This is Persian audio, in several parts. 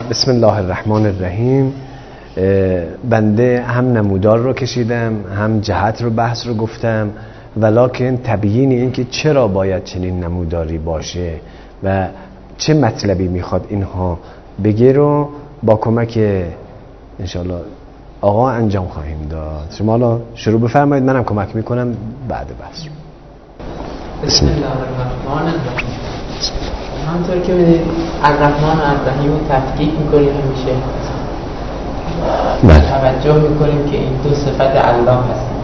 بسم الله الرحمن الرحیم. بنده هم نمودار رو کشیدم، هم جهت رو بحث رو گفتم، ولکن تبیین این که چرا باید چنین نموداری باشه و چه مطلبی میخواد اینها بگه رو با کمک انشالله آقا انجام خواهیم داد. شما حالا شروع بفرمایید، منم کمک میکنم بعد بحث. بسم الله الرحمن الرحیم. همونطور که میدید الرحمن و الرحیم رو تفکیک میکنیم همیشه توجه میکنیم که این دو صفت الله هستن.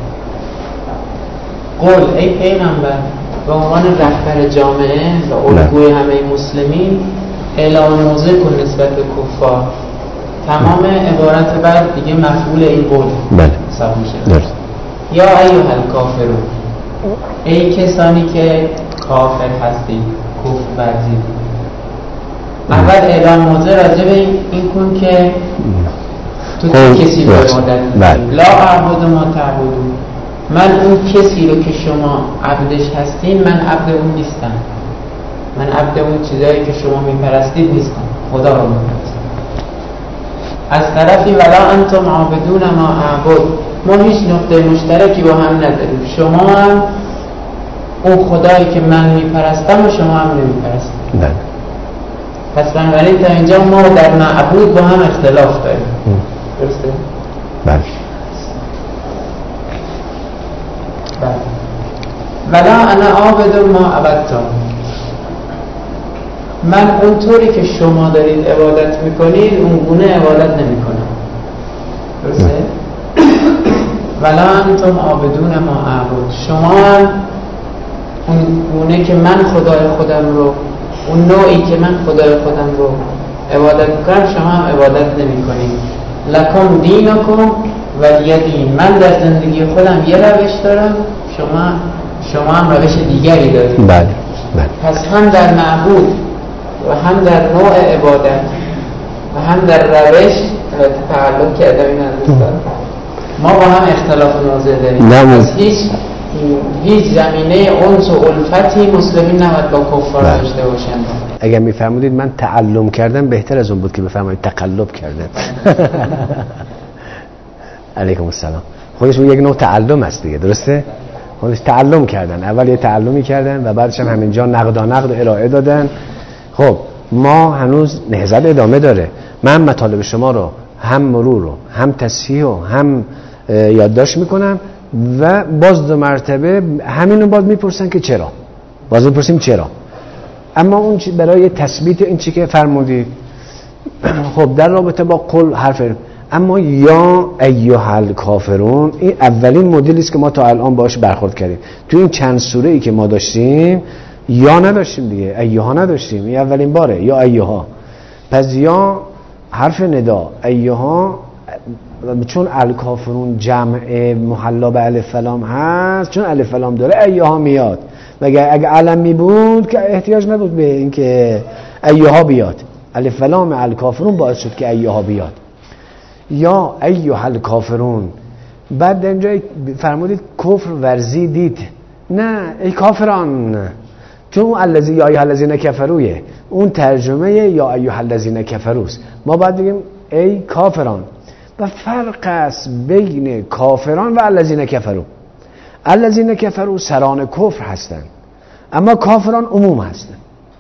قول ای پیغمبر به عنوان رهبر جامعه و الگوی همه مسلمین اعلام موضع کن نسبت به کفار. تمام عبارت بعد دیگه مفعول این قول حساب میشه. یا ایها الکافرون، ای کسانی که کافر هستید، کفر ورزید. اول اعلام موضع راجع به این کن که تو کسی رو عبادت می‌کنی. لا اعبد ما تعبدون، من اون کسی رو که شما عبدش هستین من عبد اون نیستم، من عبد اون چیزایی که شما میپرستید نیستم، خدا رو میپرستم. از طرفی ولا انتم عابدون ما اعبد، ما هیچ نقطه مشترکی با هم نداریم، شما هم اون خدایی که من میپرستم و شما هم نمیپرستید. پس بنابراین تا اینجا ما در معبود با هم اختلاف داریم. درسته؟ بله. ولا انا عابد ما عبدتم، من اونطوری که شما دارید عبادت میکنید اون گونه عبادت نمیکنم. درسته؟ ولا انتم عابدون ما اعبد، شما اون گونه که من خدای خودم رو، اون نوعی که من خدای خودم رو عبادت میکنم شما هم عبادت نمیکنید. لکم دینکم ولی دین، من در زندگی خودم یه روش دارم، شما هم روش دیگری دارید. بله. پس هم در معبود و هم در نوع عبادت و هم در روش تعلق کردم این ما با هم اختلاف موضع داریم. پس هیچ زمینه انس و الفتی مسلمین نباید با کفار داشته باشند. اگر میفرمودید من تعلم کردم بهتر از اون بود که بفرمایید تقلب کردم. علیکم السلام. خودش یک نوع تعلم است دیگه، درسته؟ خودش تعلم کردن، اول یه تعلمی کردن و بعدش هم همینجا نقد و ارائه دادن. خب ما هنوز نهضت ادامه داره. من مطالب شما رو هم مرور رو هم تصحیح و هم یادداشت میکنم و باز دو مرتبه همینو باز میپرسن که چرا، باز میپرسیم چرا. اما اون برای تثبیت این چی که فرمودید، خب در رابطه با قل حرف، اما یا ایها الکافرون این اولین مدلی است که ما تا الان باهاش برخورد کردیم. تو این چند سوره ای که ما داشتیم یا نداشتیم دیگه، ایها نداشتیم، این اولین باره یا ایها. پس یا حرف ندا، ایها چون الکافرون جمع محلا به الف لام هست، چون الف لام داره ایها میاد. اگه علم می بود که احتیاج نبود به اینکه ایها بیاد. الف لام الکافرون باعث شد که ایها بیاد. یا ایها الکافرون. بعد در اینجا فرمودید کفر ورزیدید، نه ای کافران، چون اون الذی یا ایها الذین کفروه، اون ترجمه یا ایها الذین کفروست. ما باید بگیم ای کافران. و فرق است بین کافران و الذین کفروا. الذین کفروا سران کفر هستند، اما کافران عموم هستند.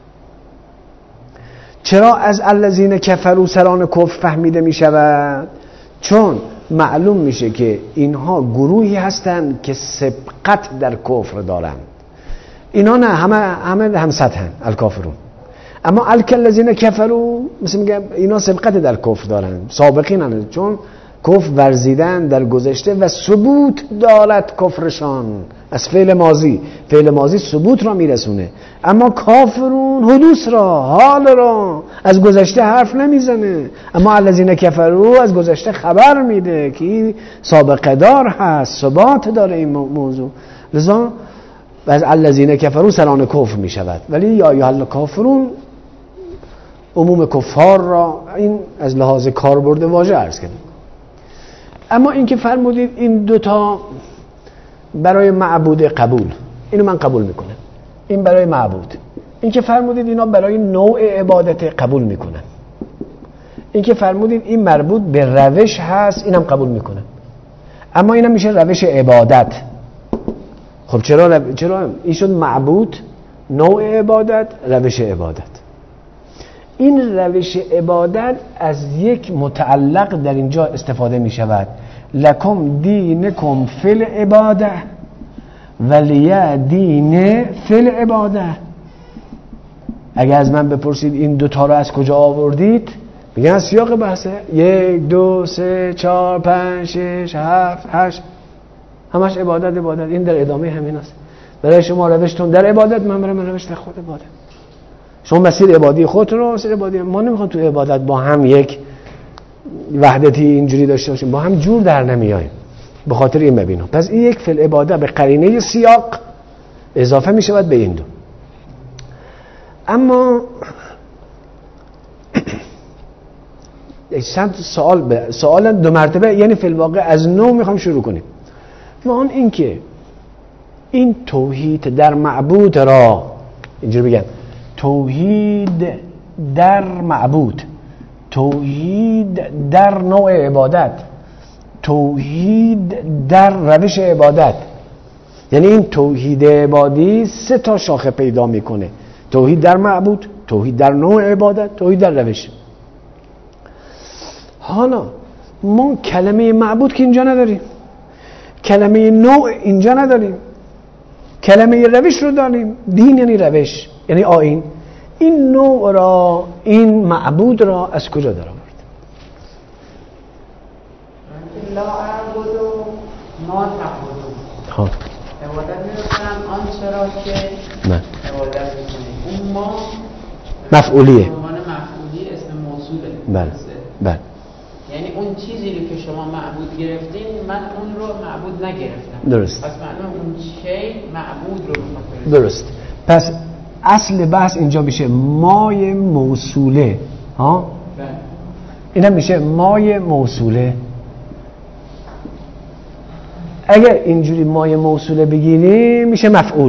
چرا از الذین کفروا سران کفر فهمیده می شود؟ چون معلوم میشه که اینها گروهی هستند که سبقت در کفر دارند. اینا نه، همه هم سطحن الکافرون. اما الذین کفروا مثل میگم اینا سبقت در کفر دارن، سابقینن، چون کفر ورزیدن در گذشته و ثبوت دارد کفرشان. از فعل ماضی ثبوت را میرسونه، اما کافرون حدوث را، حال را، از گذشته حرف نمیزنه. اما الذین کفروا از گذشته خبر میده که سابقه دار هست، ثبات داره این موضوع. لذا از الذین کفروا سران کفر میشود. ولی یا ایها الکافرون عموم کفار را این از لحاظ کاربرد واژه عرض کردیم. اما این که فرمودید این دوتا برای معبود قبول، اینو من قبول میکنم، این برای معبود. این که فرمودید اینا برای نوع عبادت قبول میکنن، این که فرمودید این مربوط به روش هست، اینم قبول میکنم، اما اینم میشه روش عبادت. خب چرا این شد معبود، نوع عبادت، روش عبادت. این روش عبادت از یک متعلق در اینجا استفاده می شود، لکم دینکم فی العباده ولی دین فی العباده. اگر از من بپرسید این دوتا رو از کجا آوردید، میگن از سیاق بحثه، 1 2 3 4 5 6 7 8 همش عبادت. این در ادامه همین است. برای شما روشتون در عبادت، من برای من روش در خود عبادت. شما مسیر عبادی خودتون رو، مسیر عبادی ما نمیخوام تو عبادت با هم یک وحدتی اینجوری داشته باشیم، با هم جور در نمیاییم. به خاطر این ببینم پس این یک فعل عبادت به قرینه سیاق اضافه میشود به این دو. اما چند سوال دو مرتبه، یعنی فی الواقع از نو میخوام شروع کنیم. و آن این که این توحید در معبود را، اینجوری بگم، توحید در معبود، توحید در نوع عبادت، توحید در روش عبادت، یعنی این توحید عبادی 3 تا شاخه پیدا میکنه: توحید در معبود، توحید در نوع عبادت، توحید در روش. حالا ما کلمه معبود که اینجا نداریم، کلمه نوع اینجا نداریم، کلمه روش رو داریم. دین یعنی روش، یعنی آیین. این نوع را، این معبود را از کجا در آورد؟ لا اعبد ما تعبدون. خب عبادت می‌کنم آنچه را که نه عبادت می‌کنید. اون ما مفعولیه، عنوان مفعولی اسم موصوله. بله. یعنی اون چیزی رو که شما معبود گرفتین، من اون رو معبود نگرفتم. درست. پس معنی اون شی معبود رو می‌خواد. درست. پس اصل بحث اینجا میشه مای موصوله. ها؟ بله. اینم میشه مای موصوله. اگر اینجوری مای موصوله بگیریم میشه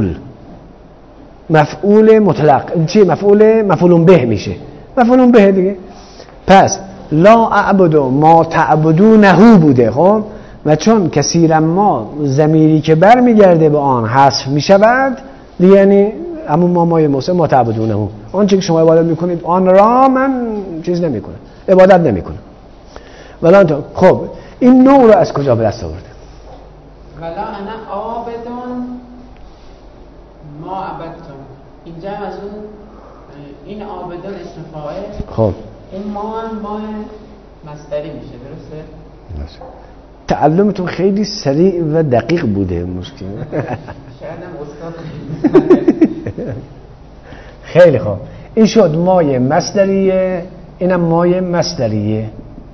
مفعول مطلق. چی مفعول به میشه، مفعول به دیگه. پس لا اعبد ما تعبدونه بوده. خب و چون کثیرا ما ضمیری که برمیگرده به آن حذف میشود دیگه، یعنی همون مای موصوله ما تعبدونه، آن چیزی که شما عبادت میکنید آن را من چیز نمیکنم، عبادت نمیکنم. ولی خب این نوع رو از کجا به دست آورده؟ ولا انا عابدون ما عبدتم. اینجا از اون این عابدون اسم فاعل، خب این ما مصدری میشه. درسته؟ تعلمتون خیلی سریع و دقیق بوده. مشکل شاید هم استاد خیلی خوب. این شد مای مصدریه، اینم مای مصدریه.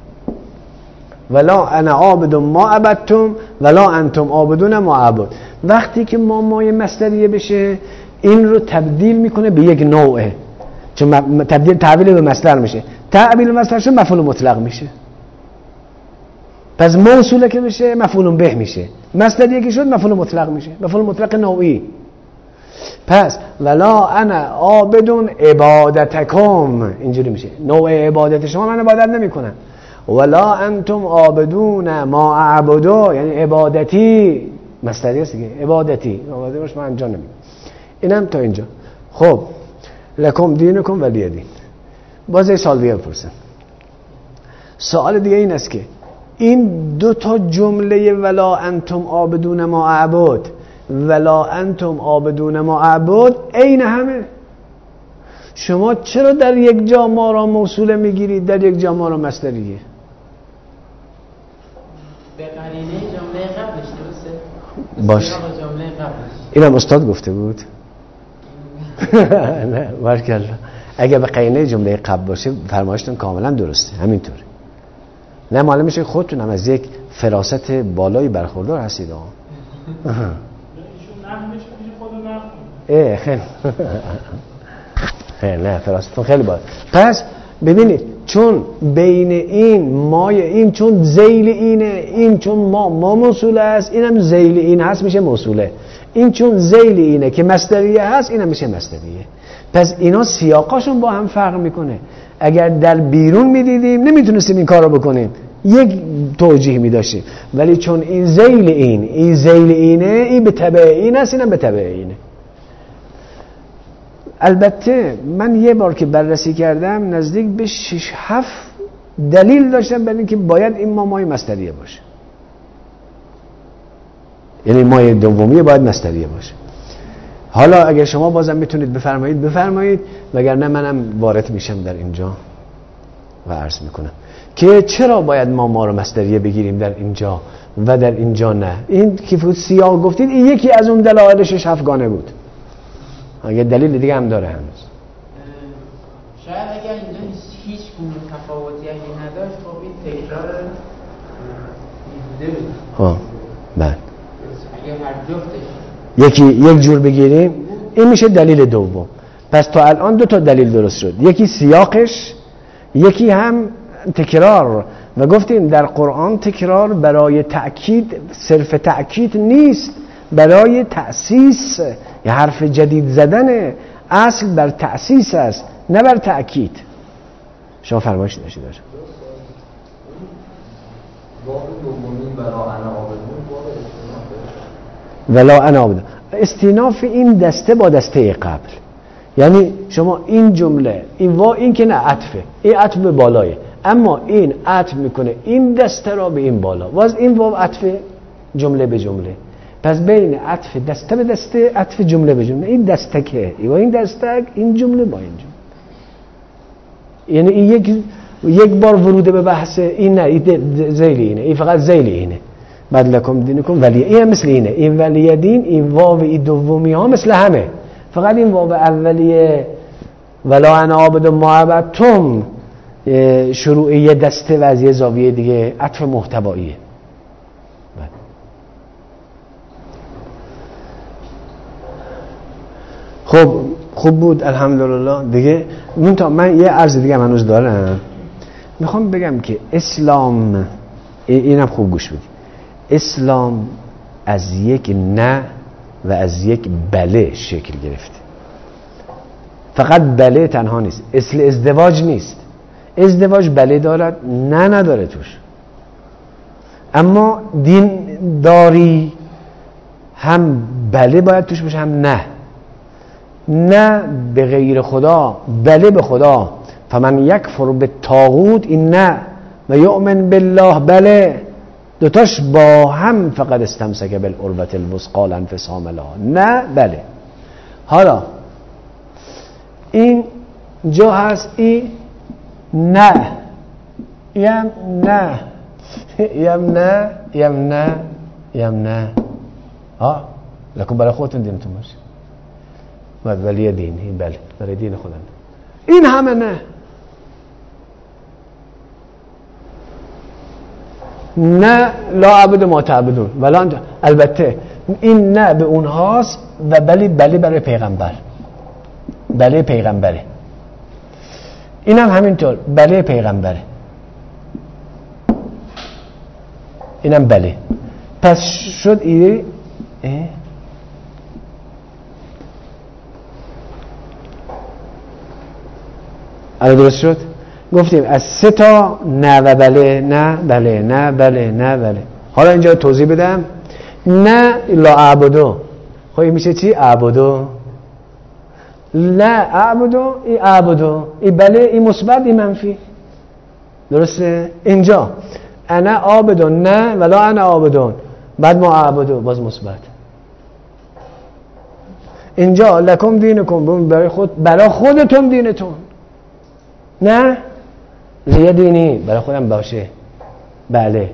ولا انا عابد ما عبدتم ولا انتم عابدون ما عبد. وقتی که ما مای مصدریه بشه این رو تبدیل میکنه به یک نوعه، چون تحویل به مصدر میشه، تحویل به مصدر شد مفعول مطلق میشه. پس موصوله که بشه مفعول به میشه، مصدریه که شد مفعول مطلق میشه، مفعول مطلق نوعی. پس ولا انا عابدون عبادتکم، اینجوری میشه نوع عبادت شما من عبادت نمیکنم. ولا انتم عابدون ما اعبدو، یعنی عبادتی مصدری است دیگه، عبادتی عبادتش من انجام نمیدم. اینم تا اینجا. خب لکم دینکم ولی دین. باز یه سوال دیگه بپرسم. سوال دیگه این است که این 2 تا جمله ولا انتم عابدون ما اعبد، ولا انتم عابدون ما اعبد عین همه. شما چرا در یک جا ما را موصوله میگیرید، در یک جا ما را مصدریه؟ به قرینه جمله قبلش. درسته؟ باش. جمله قبلش. اینم استاد گفته بود. نه بارکالله. اگه به قرینه جمله قبل باشه فرمایشتون کاملا درسته، همینطوره. نه معلوم میشه خودتون هم از یک فراست بالایی برخوردار هستید. خیلی نه فراستون خیلی بالا. پس ببینید چون بین این مای این چون ذیل اینه، این چون ما موصوله است، اینم ذیل این هست میشه موصوله. این چون ذیل اینه که مصدریه هست، اینم میشه مصدریه. پس اینا سیاقاشون با هم فرق میکنه. اگر در بیرون میدیدیم نمیتونستیم این کار رو بکنیم، یک توجیه میداشتیم، ولی چون این ذیل این ذیل اینه، این به تبع این است، اینم به تبع اینه. البته من یه بار که بررسی کردم نزدیک به 6-7 دلیل داشتم برای اینکه باید این مای مصدریه باشه، یعنی مای دومیه باید مصدریه باشه. حالا اگر شما بازم میتونید بفرمایید، وگرنه منم وارد میشم در اینجا و عرض میکنم که چرا باید ما رو مصدریه بگیریم در اینجا و در اینجا نه. این که سیاق گفتید این یکی از اون دلایل 6-7 گانه بود، اگه دلیل دیگه هم داره هنوز. شاید اگر اینجا هیچ گونه تفاوتی نداشت خب این تکرار بیهوده بود. بله. اگر هر جفتش یک جور بگیریم این میشه دلیل دوم. پس تا الان 2 تا دلیل درست شد، یکی سیاقش، یکی هم تکرار. و گفتیم در قرآن تکرار برای تأکید، صرف تأکید نیست، برای تأسیس، یه حرف جدید زدن. اصل بر تأسیس است نه بر تأکید. شما فرمایش داشتید داشت ولا انا عابد. استیناف این دسته با دسته قبل، یعنی شما این جمله این که نه عطفه، این عطف به بالایه، اما این عطف میکنه این دسته را به این بالا، واز این واو عطفه جمله به جمله. پس بین عطف دسته به دسته، عطف جمله به جمله، این دستکه و این دستک، این جمله با این جمله. یعنی این یک بار ورود به بحث این نه، این ذیل اینه، این فقط ذیل اینه. بعد لکم دینکم ولی، این مثل اینه، این ولی دین، این واو این دومی ها مثل همه، فقط این واو اولیه ولا انا عابد ما عبدتم شروع یه دسته و از یه زاویه دیگه عطف محتواییه. خب خوب بود الحمدلله دیگه. من یه عرض دیگه هنوز دارم، میخوام بگم که اسلام، اینم خوب گوش بدید، اسلام از یک نه و از یک بله شکل گرفته. فقط بله تنها نیست، اصل ازدواج نیست. ازدواج بله دارد، نه نداره توش. اما دین داری هم بله باید توش باشه، هم نه. نه به غیر خدا، بله به خدا. فمن یکفر بالطاغوت، این نه، و یؤمن بالله بله، دوتاش با هم فقط استمسک بالعروة الوثقی لا انفصام لها. نه بله. حالا این جا هست این نه، یم نه، یم نه، یم نه، یم نه. لکن برای خودتون دینتون باشه. بعد ولی دین، این بله برای دین خودم. این همه نه. نه لا عبد ما تعبدون ولا. البته این نه به اونهاست و بله برای پیغمبر، بله پیغمبره. اینم همینطور بله پیغمبره، اینم بله. پس شد ایده الان درست شد. گفتیم از 3 تا نه و بله، نه بله، نه بله، نه بله. حالا اینجا توضیح بدم. نه لا اعبدو، خب این میشه چی؟ اعبدو. لا اعبدو، ای اعبدو، ای بله، ای مثبت، ای منفی. درسته؟ اینجا انا عابدون، نه ولا انا عابدون، بعد ما اعبدو باز مثبت. اینجا لکم دینکم، برای خودتون دینتون، نه لیه دینی برای خودم باشه. بله.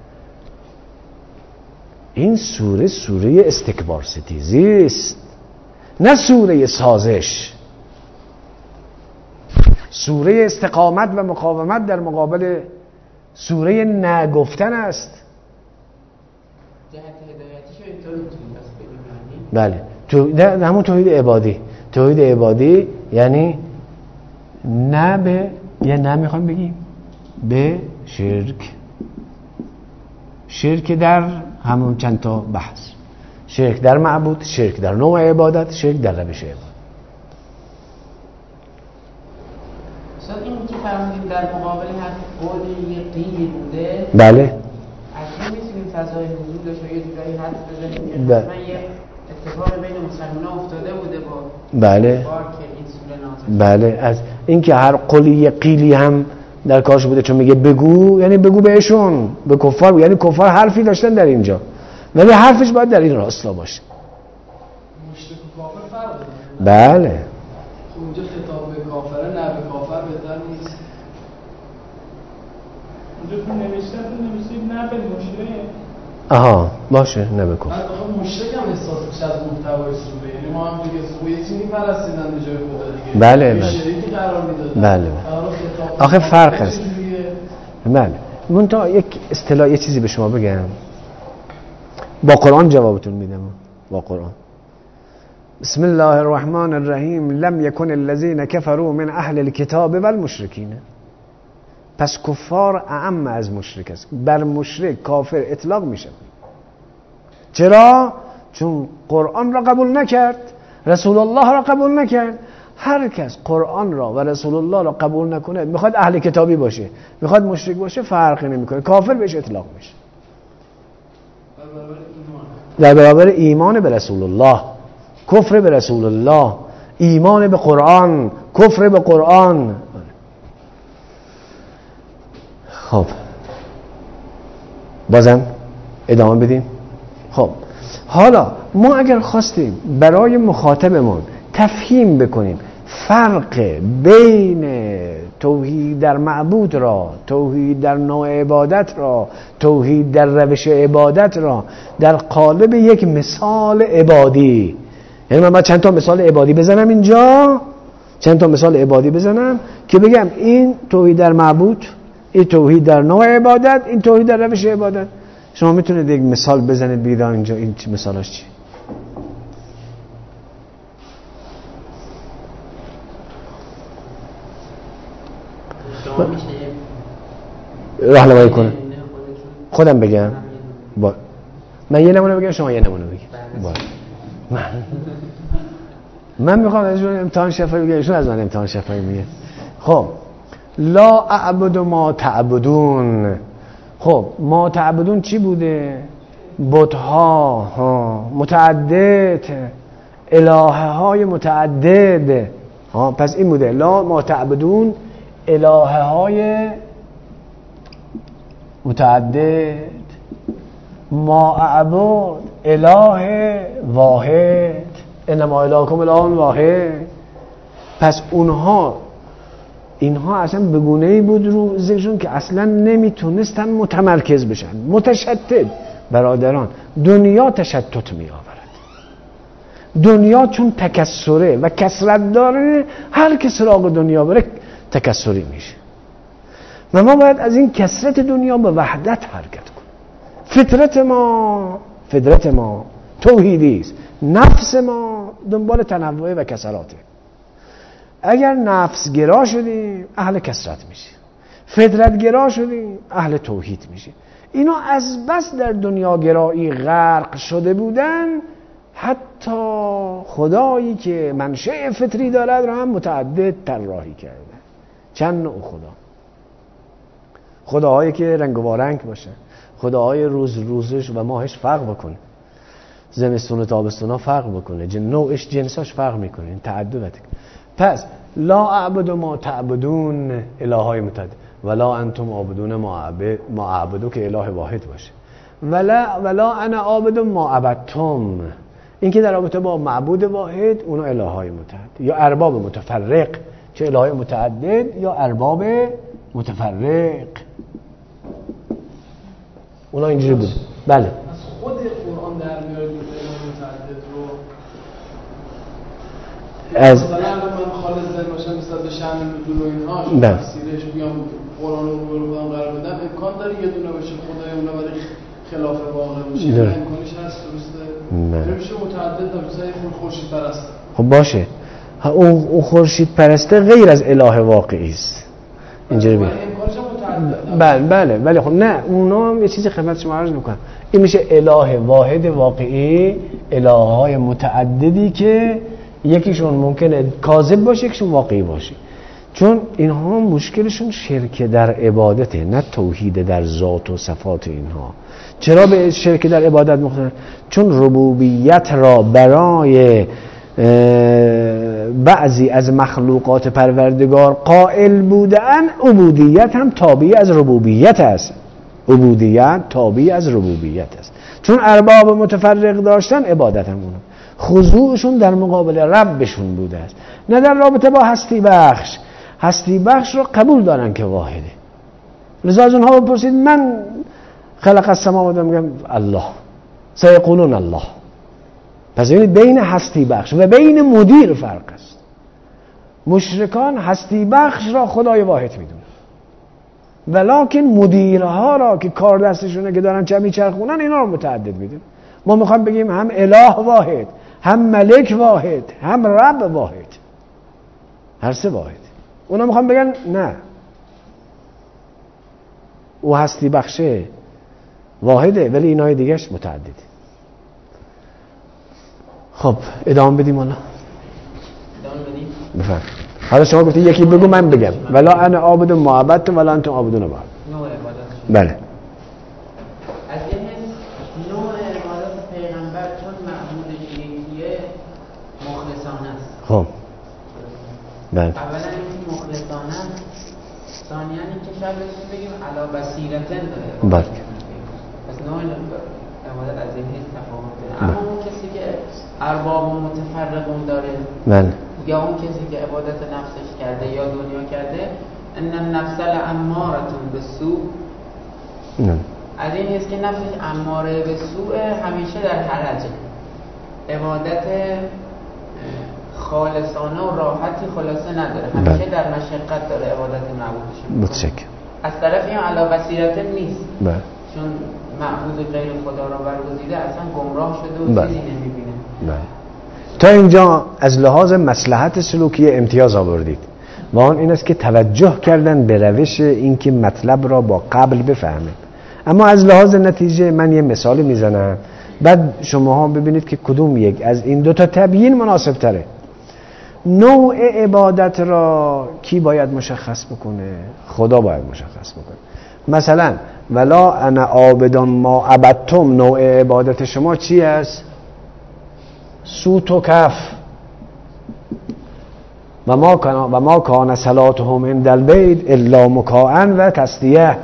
این سوره استکبار ستیزی است، نه سوره سازش. سوره استقامت و مقاومت در مقابل سوره نگفتن است. جهت هدایتیشو اینطور میتونیم بس بگیم. بله، همون توحید عبادی. توحید عبادی یعنی نه به، یا نه میخوام بگیم به شرک در همون چند تا بحث، شرک در معبود، شرک در نوع عبادت، شرک در روش عبادت. این که فرمودیم در مقابل هر قولی قیلی بوده. بله. اصلا میتونیم فضای نزولش رو یه جورایی حد بزنیم که حتما یه اتفاق بین مسلمان افتاده بوده با بله. که این سوره نازل. بله، از اینکه هر قولی قیلی هم در کارش بوده، چون میگه بگو یعنی بگو بهشون، به کفار، یعنی کفار حرفی داشتن در اینجا ولی حرفش باید در این راستا باشه. مشرک و کافر فرق داره. بله. اونجا خطاب به کافره، نه به کافر بهتر نیست. اونجا تو نوشته نه به مشرک. آها باشه، نه به کفر. بعد آخه مشرک هم احساس میشه از محتوای سوره، یعنی ما هم دیگه سوره چی میپرستیدن به جای خدا دیگه. بله بله. شریکی قرار میدادن. بله. آخه فرق است. بله. منتها یک اصطلاح، یه چیزی به شما بگم. با قرآن جوابتون میدم. با قرآن. بسم الله الرحمن الرحیم. لم یکن الذین کفروا من اهل الكتاب والمشرکین. پس کفار اعم از مشرک است. بر مشرک کافر اطلاق میشه. چرا؟ چون قرآن را قبول نکرد، رسول الله را قبول نکرد. هر کس قرآن را و رسول الله را قبول نکنه، میخواد اهل کتابی باشه، میخواد مشرک باشه، فرقی نمیکنه، کافر بهش اطلاق میشه. در برابر ایمان به رسول الله، کفر به رسول الله، ایمان به قرآن، کفر به قرآن. خب بازم ادامه بدیم. خب حالا ما اگر خواستیم برای مخاطبمون تفهیم بکنیم فرق بین توحید در معبود را، توحید در نوع عبادت را، توحید در روش عبادت را در قالب یک مثال عبادی، یعنی من باید چند تا مثال عبادی بزنم اینجا، چند تا مثال عبادی بزنم که بگم این توحید در معبود، این توحید در نوع عبادت، این توحید در روش عبادت. شما میتونید یک مثال بزنید بگید اینجا این مثالاش چی؟ راهنمایی کنه. خودم بگم. من یه نمونه بگم، شما یه نمونه بگید. من میخوام از اون امتحان شفایی بگم، ایشون از من امتحان شفایی میگه. خب لا اعبد ما تعبدون. خب ما تعبدون چی بوده؟ بت‌ها، متعدد، الهه های متعدد. پس این بوده لا ما تعبدون، الهه های متعدد. ما اعبد، اله واحد. انما الهکم اله واحد. پس اینها اصلا به گونه‌ای بود رو ذهنشون که اصلا نمیتونستن متمرکز بشن. متشتت. برادران، دنیا تشتت می آورد. دنیا چون تکثره و کثرت داره، هر که سراغ دنیا بره تکثری میشه. و ما باید از این کثرت دنیا به وحدت حرکت کنیم. فطرت ما توحیدی است. نفس ما دنبال تنوع و کثراته. اگر نفس گرا شدیم اهل کثرت میشیم، فطرت گرا شدیم اهل توحید میشیم. اینا از بس در دنیا گرایی غرق شده بودن، حتی خدایی که منشأ فطری دارد را هم متعدد طراحی کرده. چند نوع خداهایی که رنگ و رنگ باشن، خداهای روزش و ماهش فرق بکنه، زمستون و تابستون ها فرق بکنه، نوعش جنساش فرق میکنه، این تعدد. پس لا اعبد ما تعبدون، الههای متعدد، ولا انتم عابدون ما اعبدو که اله واحد باشه، ولا انا عابد ما عبدتم، این که در رابطه با معبود واحد اونا الههای متعدد یا ارباب متفرق، چه الههای متعدد یا ارباب متفرق، اونا اینجوری بود. بله از خود قرآن در میاره اله متعدد رو. از مثلا من خالص در باشم مثلا به شأن نزول و اینها تفسیرش بیام قرآن رو بودم قرار بدم، امکان داره یه دونه باشه خدای اونا ولی خلاف واقع باشه، امکانش هست؟ درسته؟ میشه متعدد در مثلا خورشید پرست. خب باشه، اون خورشید پرسته غیر از اله واقعی است. اینجوری بگم. بله ولی خب نه، اونا هم یه چیزی خدمت شما عرض میکنم، این میشه اله واحد واقعی، الههای متعددی که یکیشون ممکنه کاذب باشه، یکیشون واقعی باشه. چون اینها مشکلشون شرک در عبادته، نه توحید در ذات و صفات اینها. چرا به شرک در عبادت مختلف؟ چون ربوبیت را برای بعضی از مخلوقات پروردگار قائل بودن، عبودیت هم تابعی از ربوبیت است. عبودیت تابعی از ربوبیت است. چون ارباب متفرق داشتن، عبادت هم اونم خضوعشون در مقابل ربشون بوده است، نه در رابطه با هستی بخش. هستی بخش رو قبول دارن که واحده. لذا از اونها بپرسید من خلق السماوات، میگم الله، سیقولون الله. پس بین هستی بخش و بین مدیر فرق است. مشرکان هستی بخش را خدای واحد میدونن، ولکن مدیرها را که کار دستشونه که دارن چه میچرخونن، اینا رو متعدد میدونن. ما میخوایم بگیم هم اله واحد، هم ملک واحد، هم رب واحد، هر سه واحد. اونا میخوام بگن نه، او هستی بخشه واحده ولی اینای دیگهش متعدده. خب ادامه بدیم. حالا بفهم. حالا شما گفتید یکی بگو من بگم. ولا انا عابد ما عبدتم ولا انتم عابدون ما. بله. از این نوع عبادت پیغمبر چون معبودش یکیه مخلصانه است. خب بله. اولا این مخلصانه است، ثانیاً اینکه شاید بگیم علی بصیرتن داره. بله. پس نوع عبادت از این حیث تفاوته. اما اون کسی که ارباب و متفرقون داره، بله، یا اون کسی که عبادت نفسش کرده یا دنیا کرده، ان النفس لاماره بالسوء، از این حیث که نفسش اماره به سوء، همیشه در حرجه. عبادت خالصانه و راحتی خلاصه نداره، همیشه در مشقت داره عبادت معبودش. متشکرم. از طرفی هم علی بصیرت نیست، بله، چون معبود غیر خدا را برگزیده اصلا گمراه شده و چیزی نمیبینه. بله. تا اینجا از لحاظ مصلحت سلوکی امتیاز آوردید و آن این است که توجه کردن به روش اینکه مطلب را با قبل بفهمید. اما از لحاظ نتیجه من یه مثال میزنم، بعد شماها ببینید که کدوم یک از این دو تا تبیین مناسب تره. نوع عبادت را کی باید مشخص بکنه؟ خدا باید مشخص بکنه. مثلا ولا انا عابد ما عبدتم، نوع عبادت شما چی است؟ سوت و کف. و ما کان صلاتهم عند البیت الا مکاء و تسدیه.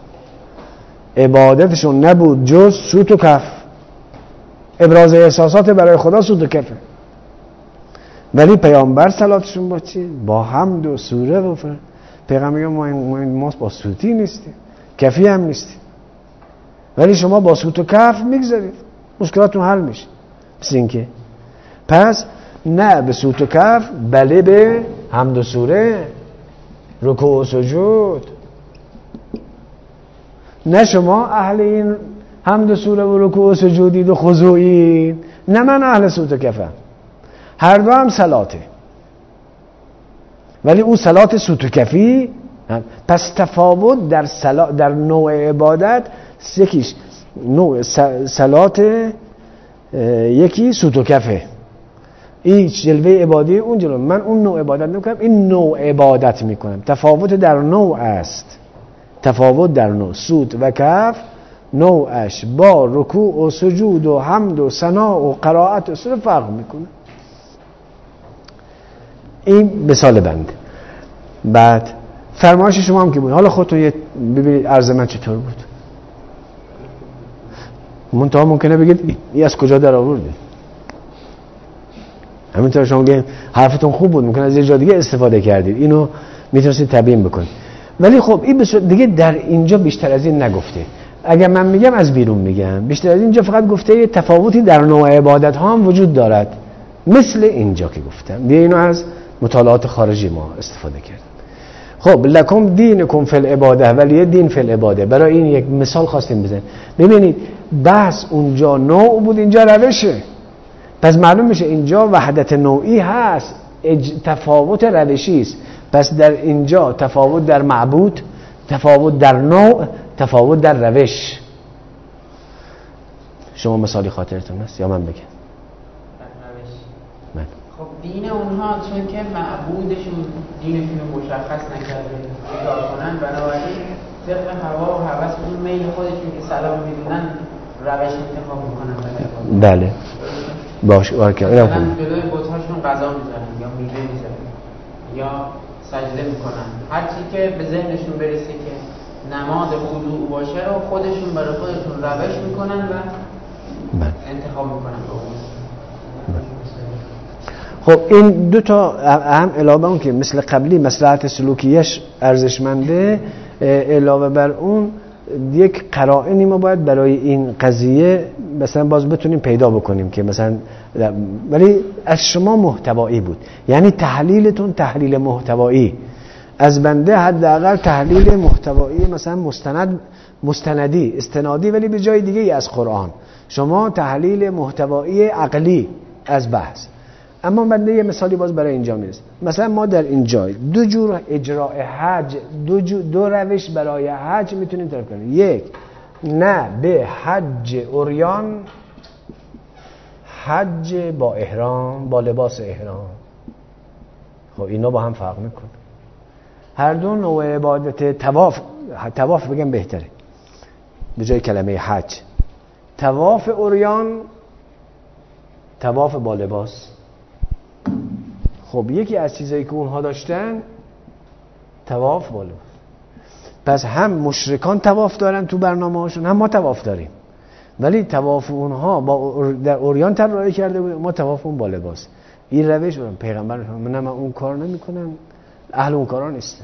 عبادتشون نبود جز سوت و کف، ابراز احساسات برای خدا سوت و کفه. ولی پیامبر صلاتشون با چی؟ با حمد و سوره و پیغمبر ما با سوتی نیستیم، کفی هم نیستیم، ولی شما با سوت و کف میگذارید، مشکلاتون حل میشه. پس اینکه پس نه به سوت و کف، بله به حمد و سوره، رکوع و سجود. نه شما اهل این حمد و سوره و رکوع و سجودید و خضوعید، نه من اهل سوت و کفم. هر دو هم صلاته، ولی اون صلات سوت و کفی. پس تفاوت در نوع عبادت، یکیش نوع صلات، یکی سوت و کفه. این جلوه عبادی اون جلوه. من اون نوع عبادت نمیکنم، این نوع عبادت میکنم. تفاوت در نوع است، تفاوت در نوع. سوت و کف نوعش با رکوع و سجود و حمد و ثنا و قرائت و سوره فرق میکنه. این مثال بند. بعد فرمایش شما هم که بود، حالا خودتون ببینید عرض من چطور بود. منتها ممکنه بگید این از کجا در آورده. همینطور شما بگید حرفتون خوب بود، ممکنه از یه جا دیگه استفاده کردید، اینو میتونستید تبیین بکنید. ولی خب این دیگه در اینجا بیشتر از این نگفته. اگر من میگم از بیرون میگم، بیشتر از اینجا فقط گفته یه تفاوتی در نوع عبادت ها هم وجود دارد، مثل اینجا که گفتم. بیا اینو از مطالعات خارجی ما استفاده کردیم. خب لکم دینکم فی العباده ولی دین فی العباده. برای این یک مثال خواستیم بزنیم. ببینید بحث اونجا نوع بود، اینجا روشه. پس معلوم میشه اینجا وحدت نوعی هست، تفاوت روشی است. پس در اینجا تفاوت در معبود، تفاوت در نوع، تفاوت در روش. شما مثالی خاطرتون هست یا من بگم؟ روش. من. خب دین اونها چون که معبودشون دینشون رو مشخص نکرده چیکار کنن، بنابراین طبق هوا و هوس اون میل خودشون که سلام میدونن روش انتخاب میکنن. بله باشه واقعا اینا خوبه. جلوی بت‌هاشون غذا میذارن یا میوه میذارن یا سجده میکنن، هر چی که به ذهنشون برسه که نماز خضوع باشه رو خودشون برای خودشون روش میکنن و انتخاب میکنن. خب این دو تا اهم علاوه اون که مثل قبلی مصلحت سلوکیش ارزشمنده، علاوه بر اون یک قرائنی ما باید برای این قضیه مثلا باز بتونیم پیدا بکنیم که مثلا ولی از شما محتوایی بود، یعنی تحلیلتون تحلیل محتوایی، از بنده حداقل تحلیل محتوایی مثلا مستندی استنادی ولی به جای دیگه از قرآن، شما تحلیل محتوایی عقلی از بحث. اما بنده یه مثالی باز برای اینجا میرسه. مثلا ما در اینجا دو جور اجراء حج، دو روش برای حج میتونیم تعریف کنیم. یک، نه به حج عریان، حج با احرام، با لباس احرام. خب اینا با هم فرق میکنه. هر دو نوع عبادت. طواف بگم بهتره به جای کلمه حج. طواف عریان، طواف با لباس. خب یکی از چیزایی که اونها داشتن طواف با لباس. پس هم مشرکان طواف دارن تو برنامه هاشون، هم ما طواف داریم، ولی طواف اونها در عریان طراحی کرده بود، ما طواف اون با لباس. این روش بود. پیغمبر من اون کار نمیکنم، اهل اون کارا نیستم.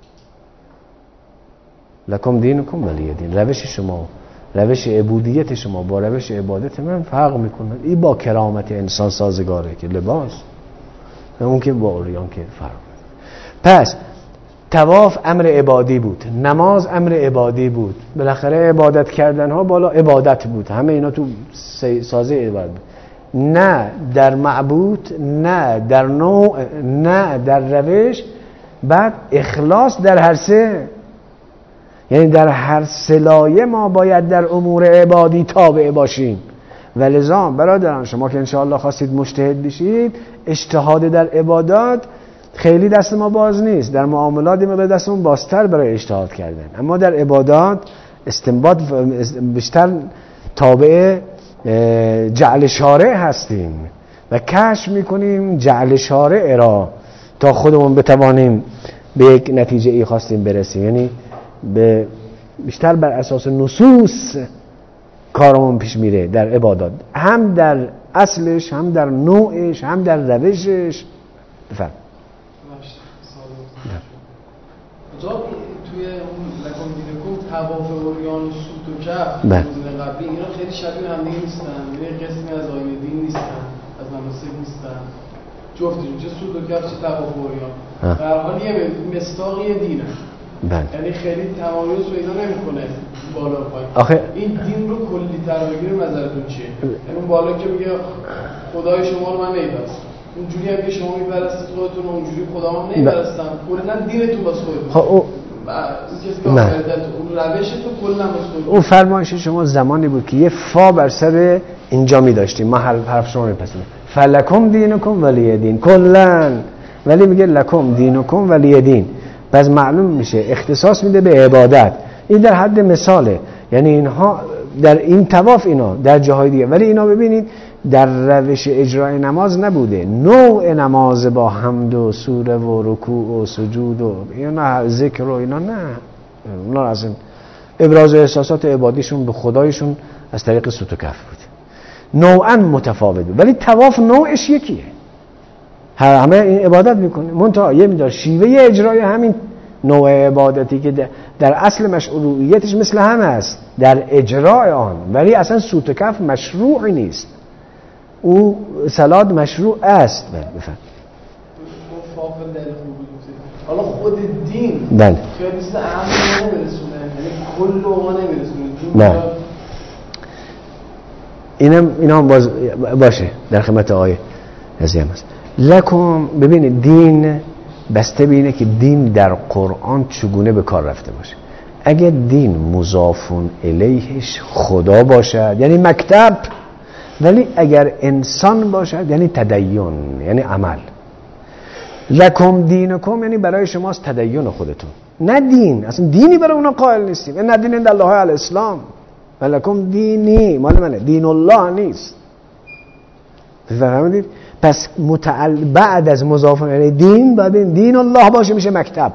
لکم دینکم ولی دین. روش شما، روش عبودیت شما با روش عبادت من فرق میکنه. این با کرامت انسان سازگاره که لباس، اون که با عریان که فرق میکنه. پس طواف امر عبادی بود، نماز امر عبادی بود، بالاخره عبادت کردن ها بالا عبادت بود، همه اینا تو سازه عبادت بود. نه در معبود، نه در نوع، نه در روش. بعد اخلاص در هر سه، یعنی در هر سه لایه ما باید در امور عبادی تابع باشیم. ولذا برادران شما که انشاءالله خواستید مجتهد بشید، اجتهاد در عبادات خیلی دست ما باز نیست، در معاملات ما به دستمون بازتر برای اجتهاد کردن، اما در عبادات استنباط بیشتر تابع جعل شارع هستیم و کشف میکنیم جعل شارع را تا خودمون بتوانیم به یک نتیجه ای خواستیم برسیم. یعنی به بیشتر بر اساس نصوص کارمون پیش میره در عبادات، هم در اصلش، هم در نوعش، هم در روشش. بفرم توی اون لکم دینکم طواف عریان و سوت و کف روزن قبلی اینا خیلی شبیه هم دیگه نیستن، یعنی قسمی از آیه دین نیستن، از مناسک نیستن، جفتشون چه سوت و کف چه طواف عریان به هر حال یه مصداقی دینه. یعنی خیلی تمایز رو اینا نمیکنه بالا پایین. این دین رو کلی تر بگیریم نظرتون چیه؟ یعنی اون بالا که میگه خدای شما رو من نمیپرستم، اونجوری هم که شما میپرستید خودتون رو، اونجوری خدا هم نمیپرستم، کلا دینتون باز خودتون. خب اون کسی که آخردت اون روشتون کلا باز خودتون. اون فرمایش شما زمانی بود که یه فا بر سر اینجا می‌داشتیم، ما حرف شما میپسیم فلکم دینکم ولی دین کلا، ولی میگه لکم دینکم ولی دین. پس معلوم میشه اختصاص میده به عبادت. این در حد مثاله، یعنی اینها در این طواف اینا در جاهای دیگه، ولی اینا ببینید در روش اجرای نماز نبوده، نوع نماز با حمد و سوره و رکوع و سجود و اینا ذکر و اینا نه، اونا از ابراز احساسات عبادیشون به خدایشون از طریق سوت و کف بود، نوعا متفاوت بود، ولی طواف نوعش یکیه، همه این عبادت میکنه، منتها یه میدار شیوه اجرای همین نوع عبادتی که در اصل مشروعیتش مثل هم است در اجرای آن، ولی اصلا سوت و کف مشروعی نیست، او صلات مشروع است. بفهم حالا خود دین بله خیلی چیز اهم نمیرسونه، یعنی کل رو ما نه نمیرسونه. اینا هم باشه در خدمت آیه هزیم است. لکم ببینید دین بسته بینه که دین در قرآن چگونه به کار رفته باشه. اگه دین مضافون الیهش خدا باشد، یعنی مکتب ولی اگر انسان باشد یعنی تدین، یعنی عمل. لکم دینکم یعنی برای شماست تدین خودتون، نه دین. اصلا دینی برای اونا قائل نیستیم. ان الدین عند الله الاسلام و لکم دینی مال منه، دین الله نیست. فهمیدید؟ پس بعد از مضاف الیه دین بعد دین الله باشه میشه مکتب.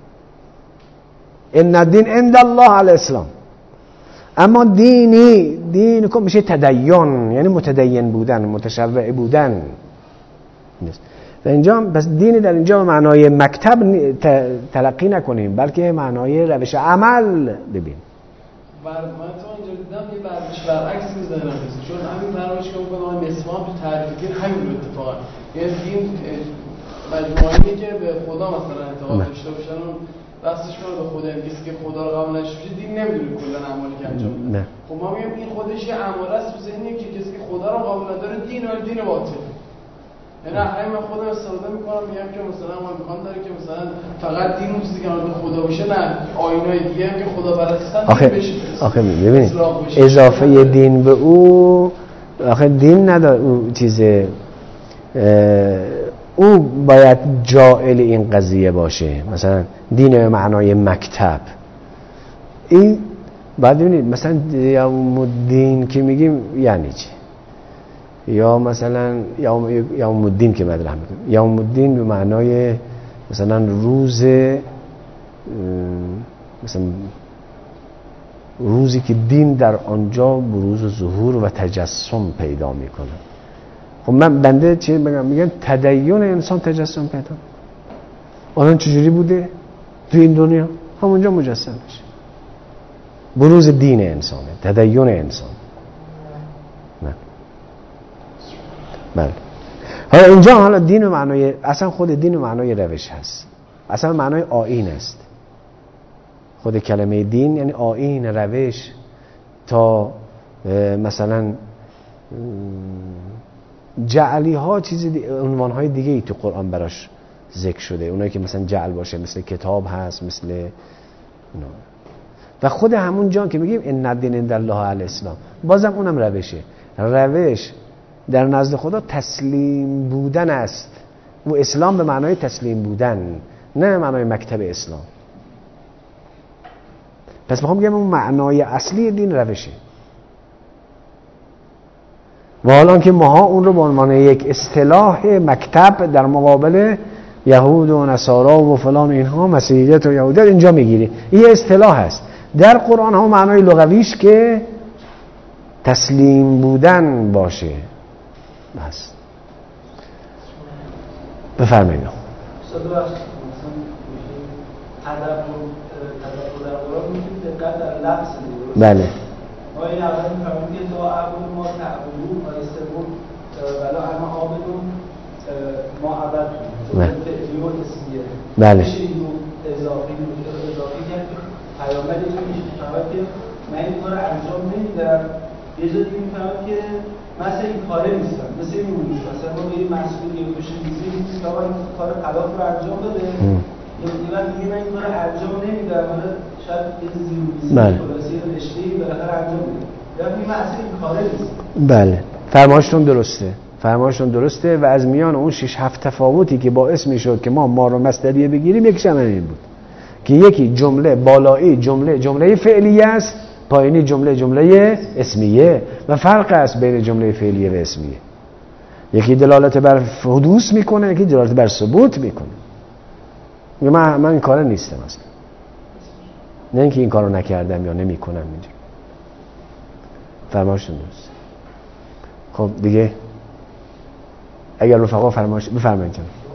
ان الدین عند الله الاسلام. اما دینکم میشه تدین، یعنی متدین بودن، متشرع بودن. در اینجا پس دین در اینجا معنای مکتب تلقی نکنیم، بلکه معنای روش عمل ببین. من تو اینجا دیدم یه برعکس میزنم، چون همین فرمایش که میکنم مسوام تو تعریفی همین اتفاقا، یعنی دین مجموعه‌ای که به خدا مثلا اعتقاد داشته باشن اون دستش کنه به خدا، کسی که خدا رو قبول نشه دین نمیدونه کلا اعمالی که انجام میده. خب ما میگیم این خودش یه عمل است تو ذهنیه که کسی که خدا رو قبول نداره دین باطل. یعنی همین من خودم استفاده میکنم میگم که مثلا ما امکان داره که مثلا فقط دین اون چیزی که به خدا باشه، نه آیین‌های دیگه هم که خدا پرستن بشه. آخه ببینید اضافه دین به او، آخه دین نداره او چیزه، او باید جاعل این قضیه باشه. مثلا دین به معنای مکتب، این بعد ببینید مثلا یوم الدین که میگیم یعنی چی، یا مثلا یوم الدین که مطرح میکنیم، یوم الدین به معنای مثلا روز، مثلا روزی که دین در آنجا بروز و ظهور و تجسم پیدا میکنه. خب من بنده چی بگم؟ میگن تدین انسان تجسم پیدا. الان چجوری بوده تو این دنیا؟ همونجا مجسم میشه. بروز دین انسانه، تدین انسان. نه بله. حالا اینجا حالا دین و معنای، اصلا خود دین و معنای روش هست، اصلا معنای آیین است. خود کلمه دین یعنی آیین، روش. تا مثلا جعلی ها عنوان های دیگه ای تو قرآن براش ذکر شده، اونایی که مثلا جعل باشه مثل کتاب هست، مثل و خود همون جان که میگیم ان الدین عند الله الاسلام، بازم اونم روشه. روش در نزد خدا تسلیم بودن است و اسلام به معنای تسلیم بودن، نه معنای مکتب اسلام. پس میخوام بگم اون معنای اصلی دین روشه. و حالا که ماها اون رو به عنوان یک اصطلاح مکتب در مقابل یهود و نصارا و فلان اینها، مسیحیت و یهودیت اینجا میگیری، این اصطلاح هست. در قرآن هم معنای لغویش که تسلیم بودن باشه. بس بفرمایید. بله. ما این اول می‌فهمیم که لا عبد ما تعبدون و استقبال ولا اما عابدون ما عبدتون. فعلی و اسمیه. بله. اضافی کرد که پیامبری میشه فقط که من این کار انجام نمیدم. یه جا دیگه می‌فهمم که مثلا این کاره نیستم. مثل این موضوع مثلا ما یه مسئول یه بشه می‌ذاریم که آقا این کار خلاف رو انجام بده. یا دیگه من این کار انجام نمیدم. حالا شاید یه زیرمیزی خلاصی رشته‌ای بالاخره انجام میدم. یا این اصلا این کاره نیست. بله. فرمایشتون درسته و از میان اون 6-7 تفاوتی که باعث میشد که ما رو مصدریه بگیریم، یکیش هم این بود که یکی جمله بالایی جمله فعلیه است، پایینی جمله اسمیه و فرق است بین جمله فعلیه و اسمیه. یکی دلالت بر حدوث میکنه، یکی دلالت بر ثبوت میکنه. من این کار نیستم اصلا، نه اینکه این کارو نکردم یا نمیکنم. اینجا فرمایشتون درست. خب دیگه اگر رفقا فرمایش بفرمایید.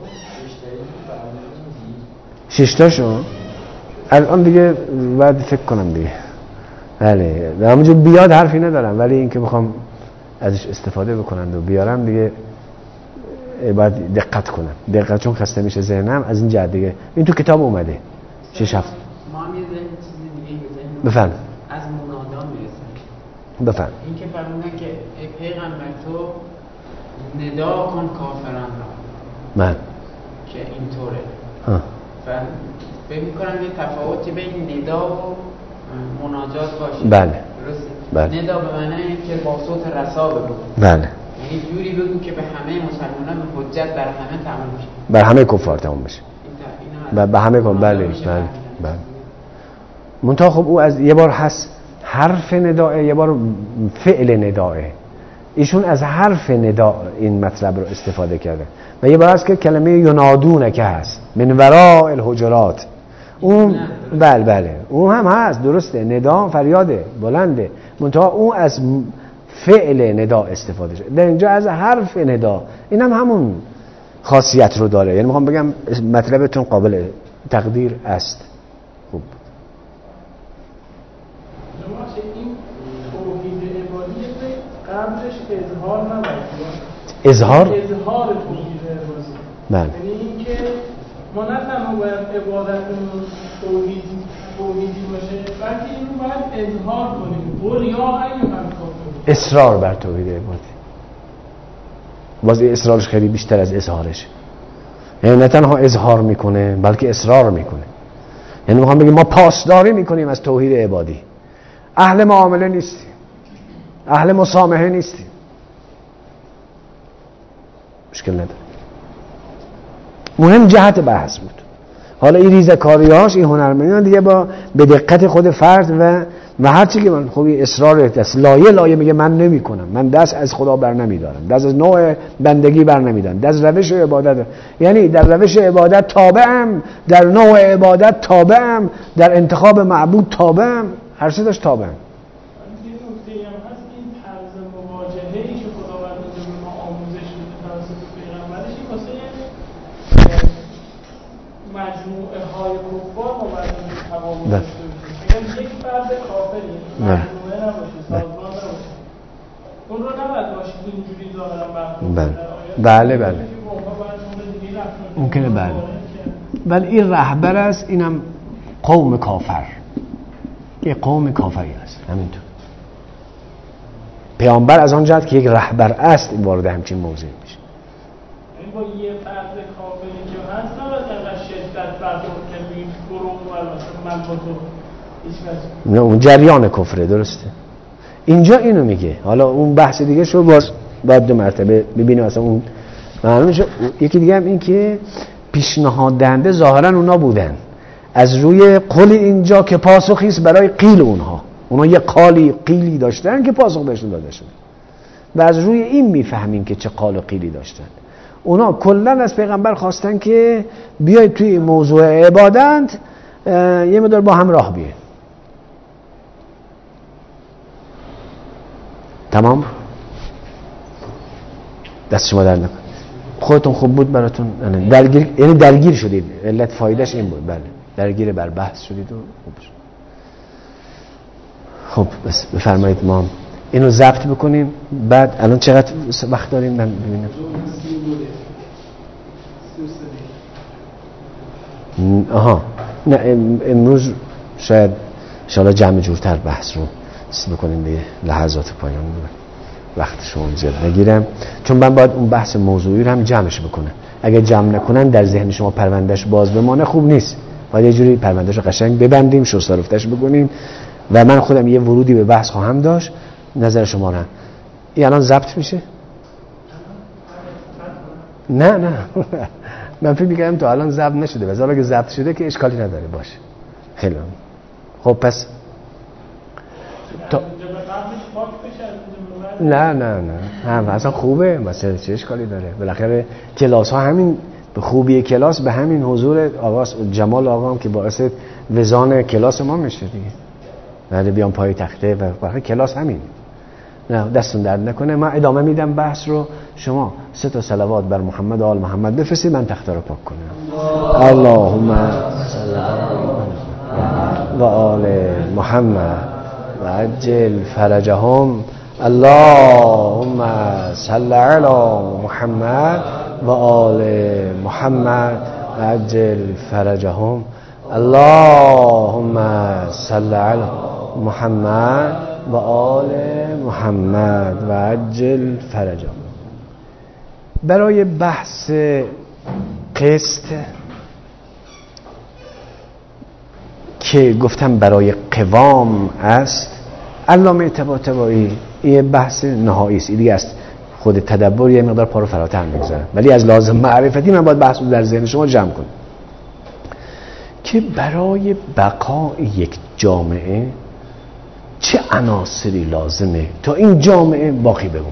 6 تاشو الان دیگه باید فکر کنم دیگه. بله همونجا بیاد حرفی ندارم، ولی اینکه بخوام ازش استفاده بکنم و بیارم دیگه باید دقت کنم، چون خسته میشه ذهنم از این جهت دیگه. این تو کتاب اومده 6-7. ما هم یه چیزی دیگه بفهم از منادا میرسه. بفهم این که فرمودن که ای پیغمبر تو ندا کن کافران را. من که اینطوره. فکر می‌کنم یه تفاوتی بین ندا و مناجات باشه. بله. بله. ندا به معنی که با صوت رسا بگو. بله. یعنی جوری بگو که به همه مسلمانان به حجت بر همه تمام بشه. بر همه کفار تمام بشه. به همه کفار. بله بله بله. منتها خب او از یه بار هست حرف نداه، یه بار فعل نداه. ایشون از حرف ندا این مطلب رو استفاده کرده و یه بار هست که کلمه ینادونه که هست من وراء الحجرات. اون بله اون هم هست، درسته، ندا فریاده بلنده، منتها اون از فعل ندا استفاده شده. در اینجا از حرف ندا، این هم همون خاصیت رو داره. یعنی میخوام بگم مطلبتون قابل تقدیر است. خوب قبلش اظهار نباید. اظهار توحید عبادی. بله. یعنی اینکه ما نه تنها باید عبادتمون توحیدی باشه، بلکه اینو باید اظهار کنیم. قول یا ایها الکافرون. اصرار بر توحید عبادی. باز اصرارش خیلی بیشتر از اظهارش. یعنی نه تنها اظهار میکنه بلکه اصرار میکنه. یعنی میخوام بگم ما پاسداری میکنیم از توحید عبادی. اهل معامله نیستیم، اهل مسامحه نیستیم، مشکل نداره. مهم جهت بحث بود. حالا این ریزکاری‌هاش، این هنرمندان دیگه با به دقت خود فرد و هر چی که من خوبی اصرار دست لایه میگه من نمی‌کنم، من دست از خدا بر نمی‌دارم، دست از نوع بندگی بر نمی‌دارم، دست روش عبادت، یعنی در روش عبادت تابعم، در نوع عبادت تابعم، در انتخاب معبود تابعم، هر چی داش تابعم. مجموعه های کفار و مجموعه تقابل داشته باشه. یک فرد کافری مجموعه نباشه، سازمان نباشه. اون رو نباید باشه اینجوری ظاهرا بله بله ممکنه بله. ولی این رهبر است، اینم قوم کافر، یه قوم کافری است. همینطور پیامبر از آن جهت که یک رهبر است وارد همچین موضوعی میشه. این با یه فرد کافری که هست نباید شدت برخورد که این گروه نه اون جریان کفره، درسته. اینجا اینو میگه. حالا اون بحث دیگه شو باز بعد 2 مرتبه ببینیم اصلا اون معلومه شو. یکی دیگه هم این که پیشنهاد دهنده ظاهرا اونا بودن از روی قول اینجا که پاسخی است برای قیل اونا یه قیلی داشتن که پاسخ بهشون داده شده و از روی این میفهمیم که چه قال و قیلی داشتن. اونا کلا از پیغمبر خواستن که بیاید توی موضوع عبادت یه مقدار با هم راه بیاید. تمام؟ دست شما در نکن. خودتون خوب بود براتون؟ یعنی درگیر شدید. علت فایدهش این بود. بله. درگیر بر بحث شدید و خوب شد. خب بس بفرمایید ما اینو ضبط بکنیم. بعد الان چقدر وقت داریم من ببینم. آها نه امروز شاید انشاءالله جمع جورتر بحث رو بکنیم به لحظات پایان. وقت شما زیاد نگیرم چون من باید اون بحث موضوعی رو هم جمعش بکنم. اگه جمع نکنن در ذهن شما پروندهش باز بمانه خوب نیست. باید یه جوری پروندهش رو قشنگ ببندیم، شستافتش بکنیم و من خودم یه ورودی به بحث خواهم داشت. نظر شما رو این الان ضبط میشه؟ نه من فکر می‌کردم تو الان ضبط نشده. بذار اگه ضبط شده که اشکالی نداره باشه. خیلی خب پس نه هم اصلا خوبه، مثلا چه اشکالی داره؟ بالاخره کلاس ها همین به خوبی کلاس به همین حضور آقا جمال آقا هم که باعث وزان کلاس ما میشه دیگه. بعد بیام پای تخته و بالاخره کلاس همین. نه دستون درد نکنه. من ادامه میدم بحث رو. شما 3 صلوات بر محمد و آل محمد بفرستید من تخته رو پاک کنم. اللهم صل و آل محمد و عجل فرجهم. اللهم صل علی محمد و آل محمد و عجل فرجهم. اللهم صل علی محمد و آل محمد و عجل فرجهم. برای بحث قسط که گفتم برای قوام است، علامه طباطبایی یه بحث نهایی است، دیگه است خود تدبر یه مقدار پا رو فراتر میگذارم، ولی از لازم معرفتی من باید بحث رو در ذهن شما جمع کنم که برای بقای یک جامعه چه عناصری لازمه تا این جامعه باقی بمونه.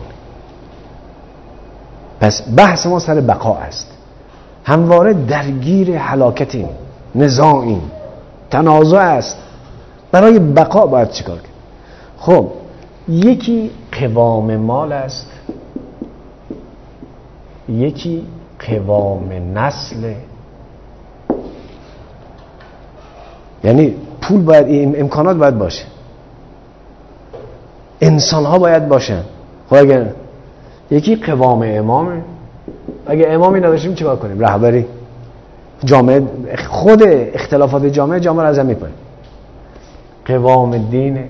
پس بحث ما سر بقا است، همواره درگیر هلاکتیم، نزاعیم، تنازع است. برای بقا باید چیکار کرد؟ خب یکی قوام مال است، یکی قوام نسل، یعنی پول باید، این امکانات باید باشه، انسان ها باید باشن. خب اگر یکی قوام امامه، اگه امامی نداشتیم چیکار کنیم؟ رهبری جامعه، خود اختلافات جامعه رو ازم میکنه. قوام دینه،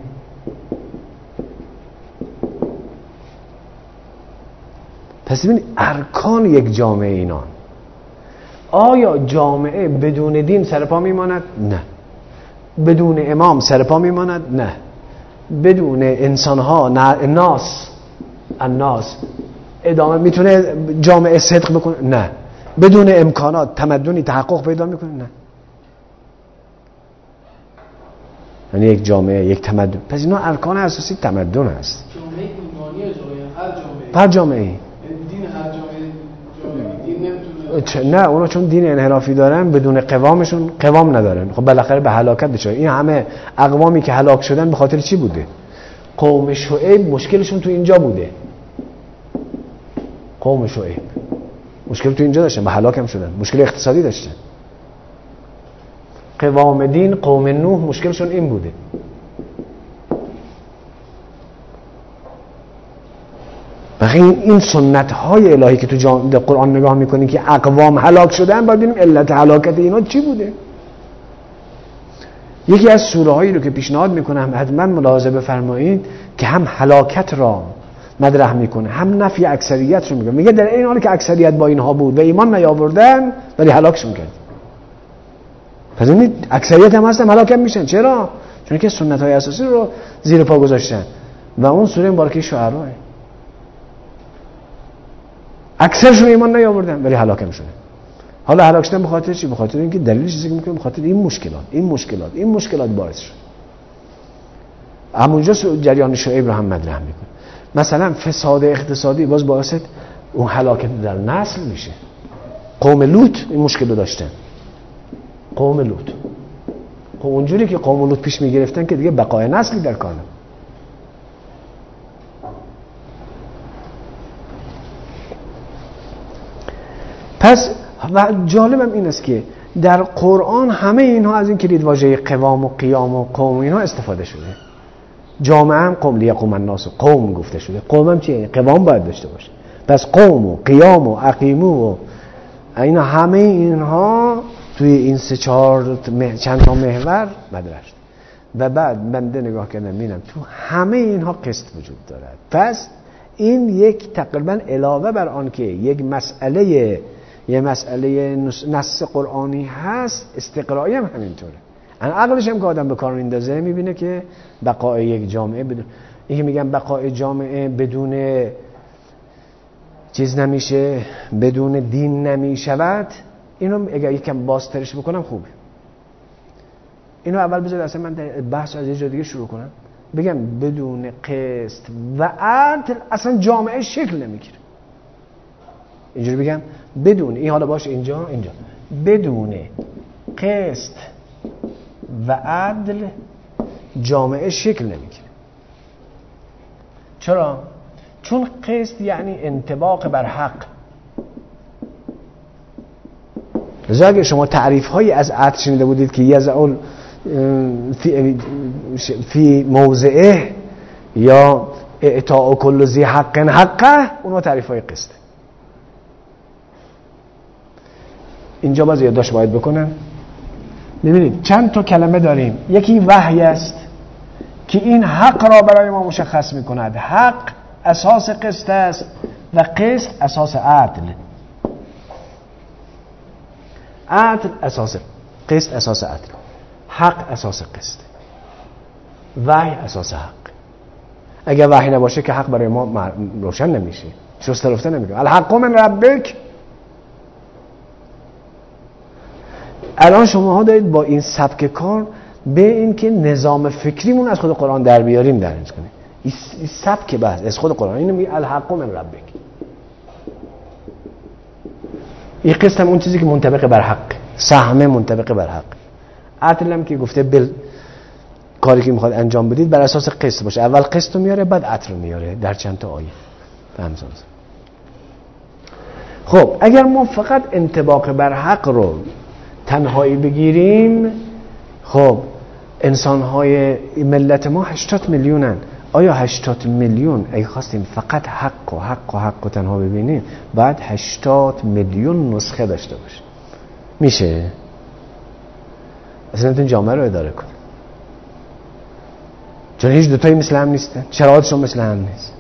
پس ببینید ارکان یک جامعه اینان. آیا جامعه بدون دین سرپا میماند؟ نه. بدون امام سرپا میماند؟ نه. بدون انسانها الناس ادامه میتونه جامعه صدق بکنه؟ نه. بدون امکانات تمدنی تحقق پیدا میکنه؟ نه. یعنی یک جامعه، یک تمدن، پس اینا ارکان اساسی تمدن است. جامعه ایمانی هر جامعه دین هر جامعه دین نمیتونه. نه، اونا چون دین انحرافی دارن بدون قوامشون قوام ندارن، خب بالاخره به هلاکت دچار. این همه اقوامی که هلاک شدن به خاطر چی بوده؟ قوم شعیب مشکلشون تو اینجا بوده. قوم شعیب مشکل تو اینجا داشتن، به هلاک هم شدن، مشکل اقتصادی داشتن. قوام دین قوم نوح مشکلشون این بوده. این سنت های الهی که تو قرآن نگاه میکنی که اقوام هلاک شدن، باید ببینیم علت هلاکت اینا چی بوده. یکی از سوره هایی رو که پیشنهاد میکنم حتما ملاحظه بفرمایید که هم هلاکت را مطرح میکنه، هم نفی اکثریت رو میگه در این حالی که اکثریت با اینها بود و ایمان نیاوردن ولی هلاکشون کرد. پس این اکثریت هم هستن هلاک میشن. چرا؟ چون که سنت های اساسی رو زیر پا گذاشتن و اون سوره مبارکه شعراء اکثرشون ایمان نیاوردن ولی هلاک شدن. حالا هلاک شدن به خاطر چی؟ به خاطر اینکه دلیلش چیزی میگه، به خاطر این مشکلات باعث شد. همونجا جریان شعیب رو هم مطرح میکنه. مثلا فساد اقتصادی باز باعث اون هلاکت در نسل میشه. قوم لوط این مشکل رو داشتن. قوم لوط خب اونجوری که قوم لوط پیش میگرفتن که دیگه بقای نسلی در کاره. پس و جالبم این است که در قرآن همه اینها از این کلید واژه قوام و قیام و قوم اینها استفاده شده. جامعه هم قوم، لیقوم الناس قوم گفته شده. قوم هم چیه؟ قوام باید داشته باشه. پس قوم و قیام و اقیمو و اینا همه اینها توی این 3-4 چند تا محور مطرح شده. و بعد بنده نگاه کردم میبینم تو همه اینها قسط وجود دارد. پس این یک تقریبا علاوه بر آن که یک مسئله نص قرآنی هست، استقرایی هم همینطوره. عقلش هم که آدم به کار میندازه میبینه که بقای یک جامعه بدون این که میگن بقای جامعه بدون چیز نمیشه، بدون دین نمیشود، اینو اگر یکم بازترش بکنم خوبه. اینو اول بذار اصلا من بحث از یه جا دیگه شروع کنم، بگم بدون قسط و عدل اصلا جامعه شکل نمیگیره. اینجوری بگم بدون این، حالا باشه اینجا بدون قسط و عدل جامعه شکل نمیگیره. چرا؟ چون قسط یعنی انطباق بر حق. لذا اگر شما تعریف هایی از عدل شنیده بودید که یزعل فی موضعه یا اعطاء کل ذی حق حقه، اونها تعریف های قسطه. اینجا باز یادداشت باید بکنم. ببینید چند تا کلمه داریم. یکی وحی است که این حق را برای ما مشخص میکند. حق اساس قسط است و قسط اساس عدل. عدل اساس قسط، اساس عدل. حق اساس قسط، وحی اساس حق. اگر وحی نباشه که حق برای ما روشن نمیشه، شسته رفته نمیکنه. الحق من ربک. الان شماها دارید با این سبک کار به این که نظام فکریمون از خود قرآن در بیاریم در اینجا کنیم. این سبک بحث از خود قرآن اینو میگه الحق من ربک. این قسم اون چیزی که منطبق بر حق، سهم منطبق بر حق. عدلم که گفته کاری که میخواد انجام بدید بر اساس قسط باشه. اول قسط رو میاره بعد عدل رو میاره در چند تا آیه. فهمتید؟ خب اگر ما فقط انطباق بر حق رو تنهایی بگیریم، خب انسان‌های ملت ما 80 میلیونن. آیا 80 میلیون اگه خواستیم فقط حق و تنها ببینیم بعد 80 میلیون نسخه داشته باشه؟ میشه؟ اصلا نمیتونی جامعه رو اداره کنی، چون هیچ دوتایی مثل هم نیستن، شرایطشون مثل هم نیست.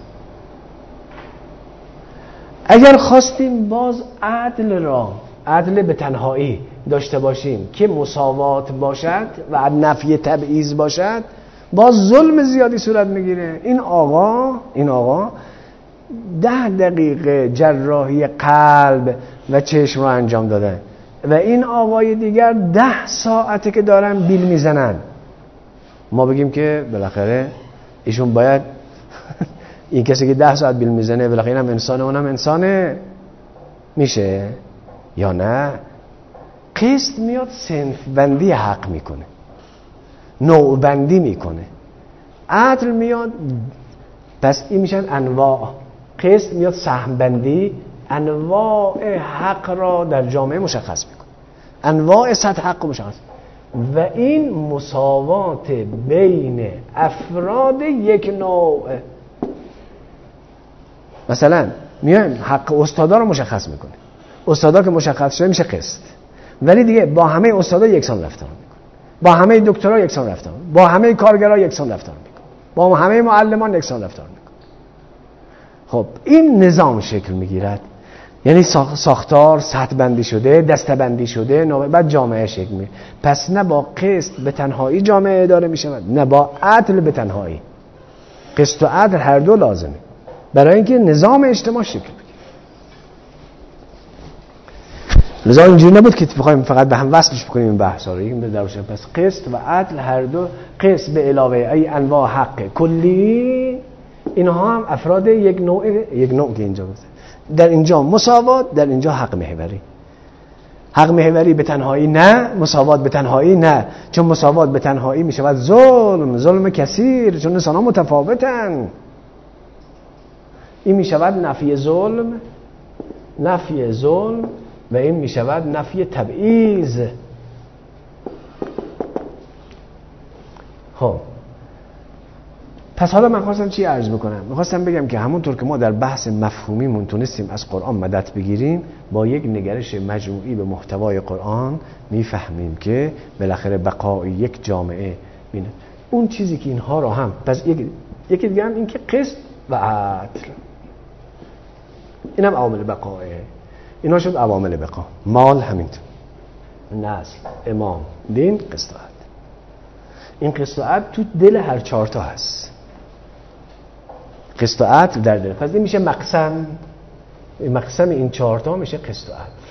اگر خواستیم باز عدل به تنهایی داشته باشیم که مساوات باشد و نفی تبعیض باشد، باز ظلم زیادی صورت میگیره. این آقا 10 دقیقه جراحی قلب و چشم رو انجام داده و این آقای دیگر 10 ساعته که دارن بیل میزنن. ما بگیم که بالاخره ایشون باید این کسی که 10 ساعت بیل میزنه بالاخره اینم انسانه اونم انسانه، میشه یا نه؟ قسط میاد صنف بندی حق میکنه، نوع بندی میکنه. عدل میاد، پس این میشن انواع. قسط میاد سهم بندی، انواع حق را در جامعه مشخص میکنه، انواع سطح حق مشخص، و این مساوات بین افراد یک نوع. مثلا میایم حق استادا رو مشخص میکنه، استادا که مشخص شده میشه قسط، ولی دیگه با همه استادا یکسان رفتار میکنه، با همه دکترها یکسان رفتار میکنه، با همه کارگرها یکسان رفتار میکنه، با همه معلمان یکسان رفتار میکنه. خب این نظام شکل میگیرد، یعنی ساختار سطح بندی شده، دسته بندی شده، بعد جامعه شکل میگیره. پس نه با قسط به تنهایی جامعه اداره میشه، نه با عدل به تنهایی. قسط و عدل هر دو لازمه برای اینکه نظام اجتماع شکل بگیره. لذا اینجوری نبود که بخوایم فقط به هم وصلش بکنیم این بحثا رو. یکی در باشه. پس قسط و عدل هر دو، قسط به علاوه ای انواع حق کلی، اینها هم افراد یک نوع که اینجا گفته. در اینجا مساوات، در اینجا حق محوری. حق محوری به تنهایی نه، مساوات به تنهایی نه، چون مساوات به تنهایی میشود ظلم کثیر، چون انسان ها متفاوتن. این میشود نفی ظلم و این میشود نفی تبعیض. خب پس حالا من خواستم چی عرض بکنم؟ میخواستم بگم که همونطور که ما در بحث مفهومی تونستیم از قرآن مدد بگیریم، با یک نگرش مجموعی به محتوای قرآن میفهمیم که بالاخره بقای یک جامعه بینه. اون چیزی که اینها رو هم، پس یکی دیگه هم این که قسط و عدل، اینم عوامل بقایه. اینا شد عوامل بقا. مال همینطور، نسل، امام، دین، قسط و عدل. این قسط و عدل تو دل هر 4 تا هست. قسط و عدل در دل. پس این میشه مقسم این 4 تا میشه قسط و عدل.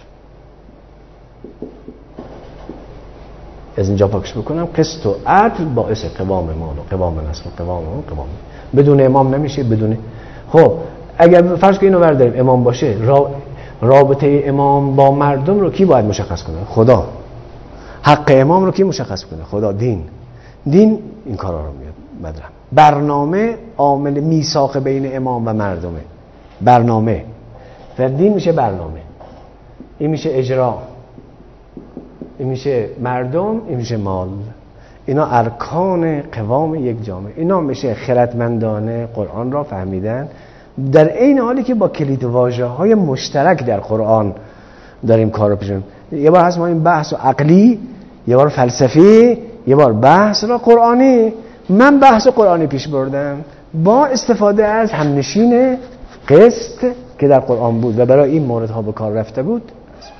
از اینجا پاکش بکنم. قسط و عدل باعث قوام مال و قوام نسل و قوام. بدون امام نمیشه. خب اگر فرض کنیم اینو برداریم امام باشه، رابطه امام با مردم رو کی باید مشخص کنه؟ خدا. حق امام رو کی مشخص کنه؟ خدا. دین این کارا رو میاد بدرم. برنامه عامل میثاق بین امام و مردمه. برنامه و دین میشه برنامه، این میشه اجرا، این میشه مردم، این میشه مال. اینا ارکان قوام یک جامعه. اینا میشه خردمندانه قرآن را فهمیدن، در این حالی که با کلید واژه‌های مشترک در قرآن داریم کار رو پیش می‌بریم. یه بار هست ما این بحث عقلی، یه بار فلسفی، یه بار بحث را قرآنی. من بحث قرآنی پیش بردم با استفاده از همنشین قسط که در قرآن بود و برای این موردها به کار رفته بود.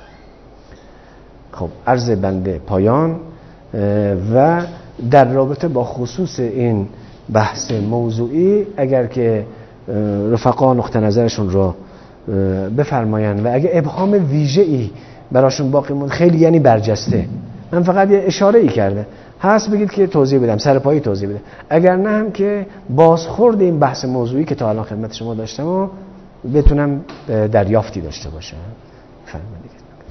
خب عرض بنده پایان و در رابطه با خصوص این بحث موضوعی اگر که رفقا نقطه نظرشون رو بفرماین و اگه ابهام ویژه‌ای براشون باقی موند خیلی یعنی برجسته، من فقط یه اشاره‌ای کرده هست بگید که توضیح بدم، سرپایی توضیح بده، اگر نه هم که بازخورد این بحث موضوعی که تا الان خدمت شما داشتم و بتونم دریافتی داشته باشم. فرمایید.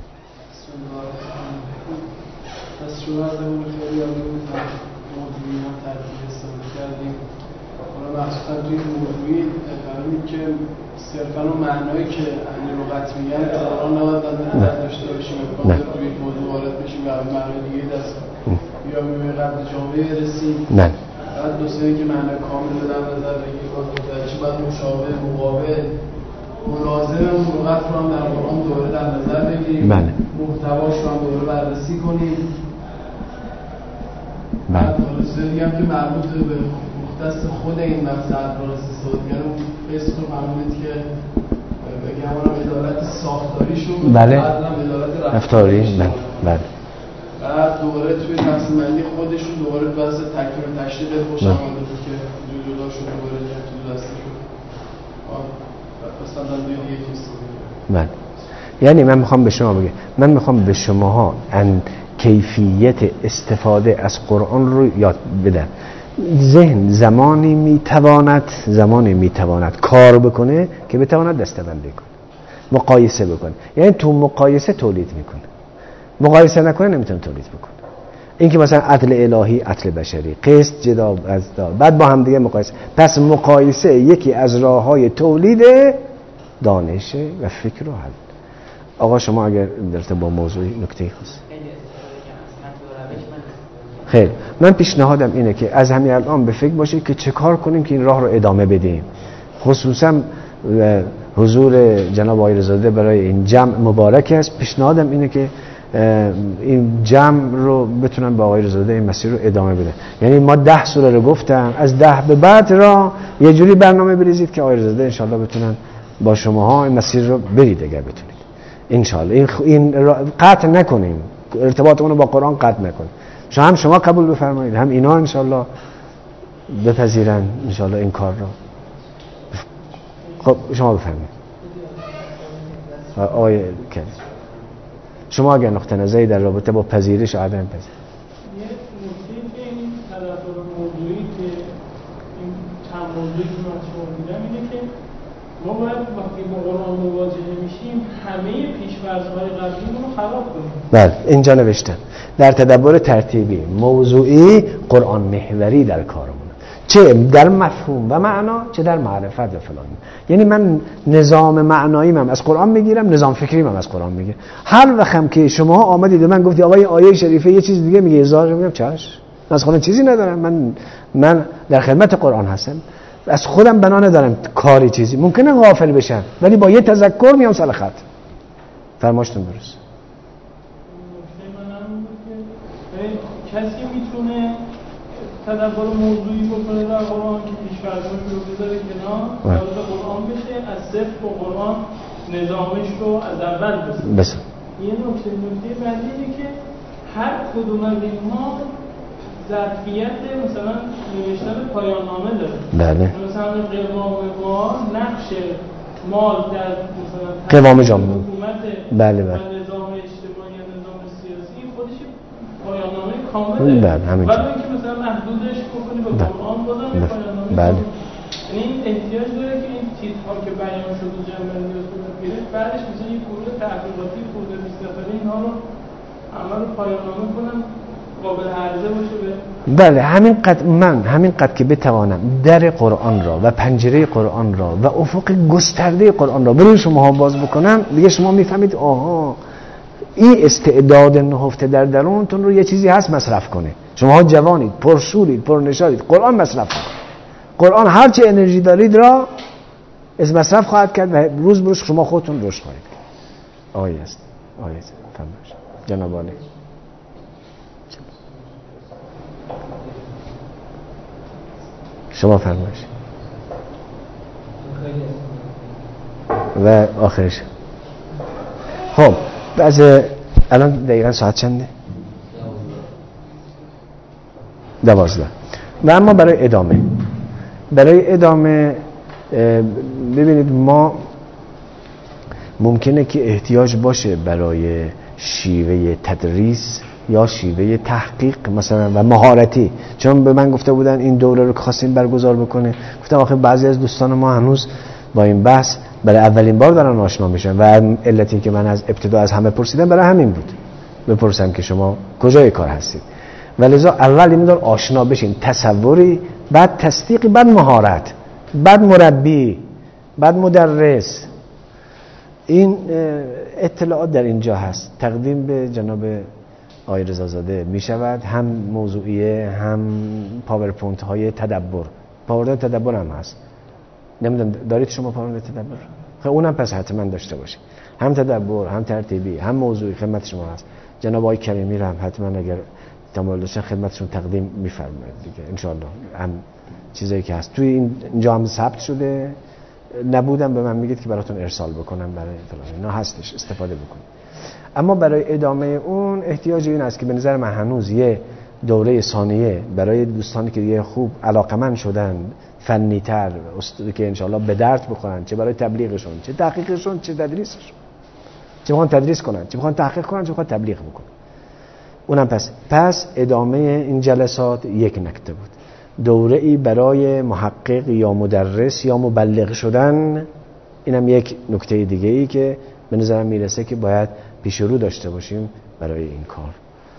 از شما از اون خیلی موضوعی هم ترتیب استفاده کردیم، حالا مخصوصا توی موضوعی فرمودید که صرفا اون معنایی که اهل لغت میگن الان نباید نظر داشته باشیم، امکان توی یک موضوع وارد بشیم و معنای دیگه دست یا می‌بینیم قبل جامعه رسیم نه بعد دوستانی که معنای کامل رو در نظر بگیریم چی باید مشابه مقابل ملازم اون لغت رو هم در قرآن دوره در نظر بگیریم، محتواش رو هم دوره بررسی کنیم. بعد حالا دیگه هم که مربوط به مختص خود این مقصد راست استفاده اون فسق رو فرمودید که بگم اونم عدالت ساختاریشون بله بعد هم عدالت رفتاری. بله بعد دوباره توی تقسیم بندی خودشون دوباره بحث تکمیل و تشریح خوش آمده بود که جدا شد دوباره تو دسته شد. اصلا دیگه بله یعنی من میخوام به شما بگم، من میخوام به شماها کیفیت استفاده از قرآن رو یاد بدم. ذهن زمانی میتواند کار بکنه که بتواند دسته‌بندی کنه، مقایسه بکنه. یعنی تو مقایسه تولید میکنه، مقایسه نکنه نمیتونه تولید بکنه. این که مثلا عدل الهی عدل بشری، قسط جدا از دار، بعد با هم دیگه مقایسه. پس مقایسه یکی از راههای تولید دانش و فکر و حل. آقا شما اگر در با موضوع نکته خاص خیر، من پیشنهادم اینه که از همین الان به فکر باشید که چه کار کنیم که این راه رو ادامه بدیم. خصوصا حضور جناب آقای رضازاده برای این جمع مبارک است. پیشنهادم اینه که این جمع رو بتونن با آقای رضازاده این مسیر رو ادامه بده. یعنی ما 10 سوره رو گفتم، از 10 به بعد را یه جوری برنامه بریزید که آقای رضازاده انشالله بتونن با شماها این مسیر رو برید اگر بتونید انشالله. این قطع نکنیم، ارتباطمون رو با قرآن قطع نکنیم. شما قبول بفرمایید، هم اینا انشالله بپذیرن انشالله این کار رو. خب شما بفرمایید آقای کریم، شما اگر نقطه نظری در رابطه با پذیرش عدم پذیرش. یه نکته که این تدبر موضوعی که این چند موضوعی که من شما دیدم اینه که ما باید وقتی با قرآن مواجه میشیم همه پیش‌فرض‌های قبلیمون رو خراب کنیم. بله اینجا نوشتم در تدبر ترتیبی موضوعی قرآن محوری در کارمون، چه در مفهوم و معنا چه در معرفت و فلان. یعنی من نظام معناییم هم از قرآن میگیرم، نظام فکریم هم از قرآن میگیرم. هر وقتم که شما آمدید و من گفتی آقای آیه شریفه یه چیز دیگه میگه، هزار میگم چش، از خودم چیزی ندارم، من در خدمت قرآن هستم، از خودم بنا ندارم کاری چیزی. ممکنه غافل بشم ولی با یه تذکر میام سر خط. فرماشتون درست. کسی میتونه تدبر موضوعی بکنه در قرآن که پیش‌فرض‌هاش رو بذاره کنار، وارد قرآن بشه، از صفر با قرآن نظامش رو از اول بسازه. یه نکته بعدی اینه که هر کدوم از اینها ظرفیت مثلا نوشتن پایان نامه داره. بله. مثلا قوام مال، نقش مال در مثلا قوام جامعه حکومت بله نظام اجتماعی و نظام سیاسی خودش پایان نامه کامله. بله همین. ولی اینکه مثلا محدودش بکنی به قرآن بازم یه پایان نامه. بله. یعنی این احتیاج داره که این چیزها که بیان شده جنبندی و صورت گرفت بعدش مثلا یه گروه تحقیقاتی خود 20 نفره اینها رو عمل پایان نامه کنن قابل عرضه باشه به. بله همین قد که بتوانم در قرآن را و پنجره قرآن را و افق گسترده قرآن را برای شما باز بکنم، دیگه شما میفهمید آها این استعداد نهفته در درونتون رو یه چیزی هست مصرف کنه. شما جوانید، پرشورید، پرنشادید، قرآن مصرف کنید. قرآن هر چه انرژی دارید را از مصرف خواهد کرد و روز به روز شما خودتون رشد خواهید کرد. آیه است فرمایش جناب عالی. شما فرمایش و آخرش. خب الان دقیقا ساعت چنده؟ 12. و اما برای ادامه برای ادامه ببینید ما ممکنه که احتیاج باشه برای شیوه تدریس یا شیوه تحقیق مثلا و مهارتی. چون به من گفته بودن این دوره رو که خواستیم برگزار بکنه، گفتم آخه بعضی از دوستان ما هنوز با این بحث برای اولین بار دارن آشنا میشن و علتی که من از ابتدا از همه پرسیدم برای همین بود، بپرسم که شما کجای کار هستید. ولذا اول این دور آشنا بشین، تصوری، بعد تصدیقی، بعد مهارت، بعد مربی، بعد مدرس. این اطلاعات در اینجا هست، تقدیم به جناب آقای رضازاده می شود، هم موضوعیه هم پاورپوینت های تدبر. پاورپوینت تدبر هم هست، نمیدونم دارید شما پاورپوینت تدبر؟ خب اونم پس حتما داشته باشید، هم تدبر هم ترتیبی هم موضوعی خدمت شما هست. جناب آقای کریمی رو هم حتما اگر تمایل داشتن خدمتشون تقدیم می‌فرمایید دیگه ان شاء الله. هم چیزایی که هست توی اینجا هم ثبت شده، نبودم به من میگید که براتون ارسال بکنم برای فلان، اینا هستش، استفاده بکنید. اما برای ادامه اون احتیاج این است که به نظر من هنوز یه دوره ثانیه برای دوستانی که دیگه خوب علاقمند شدن، فنی‌تر، که ان شاء الله به درد بخورن، چه برای تبلیغشون، چه تحقیقشون، چه تدریسشون، چه بخوان تدریس کنن، چه بخوان تحقیق کنن، چه بخوان تبلیغ بکنن. اونم پس ادامه این جلسات یک نکته بود، دوره‌ای برای محقق یا مدرس یا مبلغ شدن. اینم یک نکته دیگه‌ای که به نظرم میرسه که باید پیش رو داشته باشیم برای این کار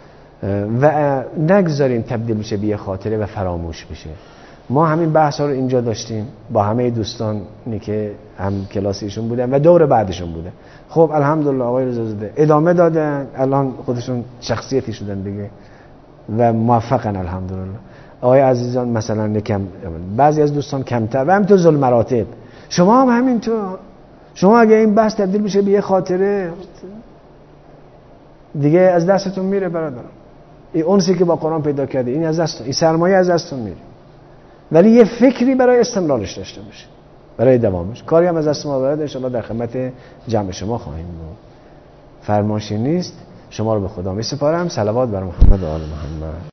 و نگذاریم تبدیل بشه به یه خاطره و فراموش بشه. ما همین بحثا رو اینجا داشتیم با همه دوستانی که هم کلاسیشون بودن و دور بعدشون بودن. خب الحمدلله آقای رضازاده ادامه دادن، الان خودشون شخصیتی شدن دیگه و موفقن الحمدلله. آقای عزیزان مثلا یکم، بعضی از دوستان کمتر و همینطور ذل مراتب. شما هم همینطور، شما اگه این بحث تبدیل بشه به یه خاطره دیگه از دستتون میره برادرم. این اونسی که با قرآن پیدا کرده این از دستتون، این سرمایه از دستتون میره. ولی یه فکری برای استمرارش داشته باشه، برای دوامش. کاری هم از دست ما برد ان شاء الله در خدمت جمع شما خواهیم بود. فرمایشی نیست، شما رو به خدا میسپارم. صلوات بر محمد و آل محمد.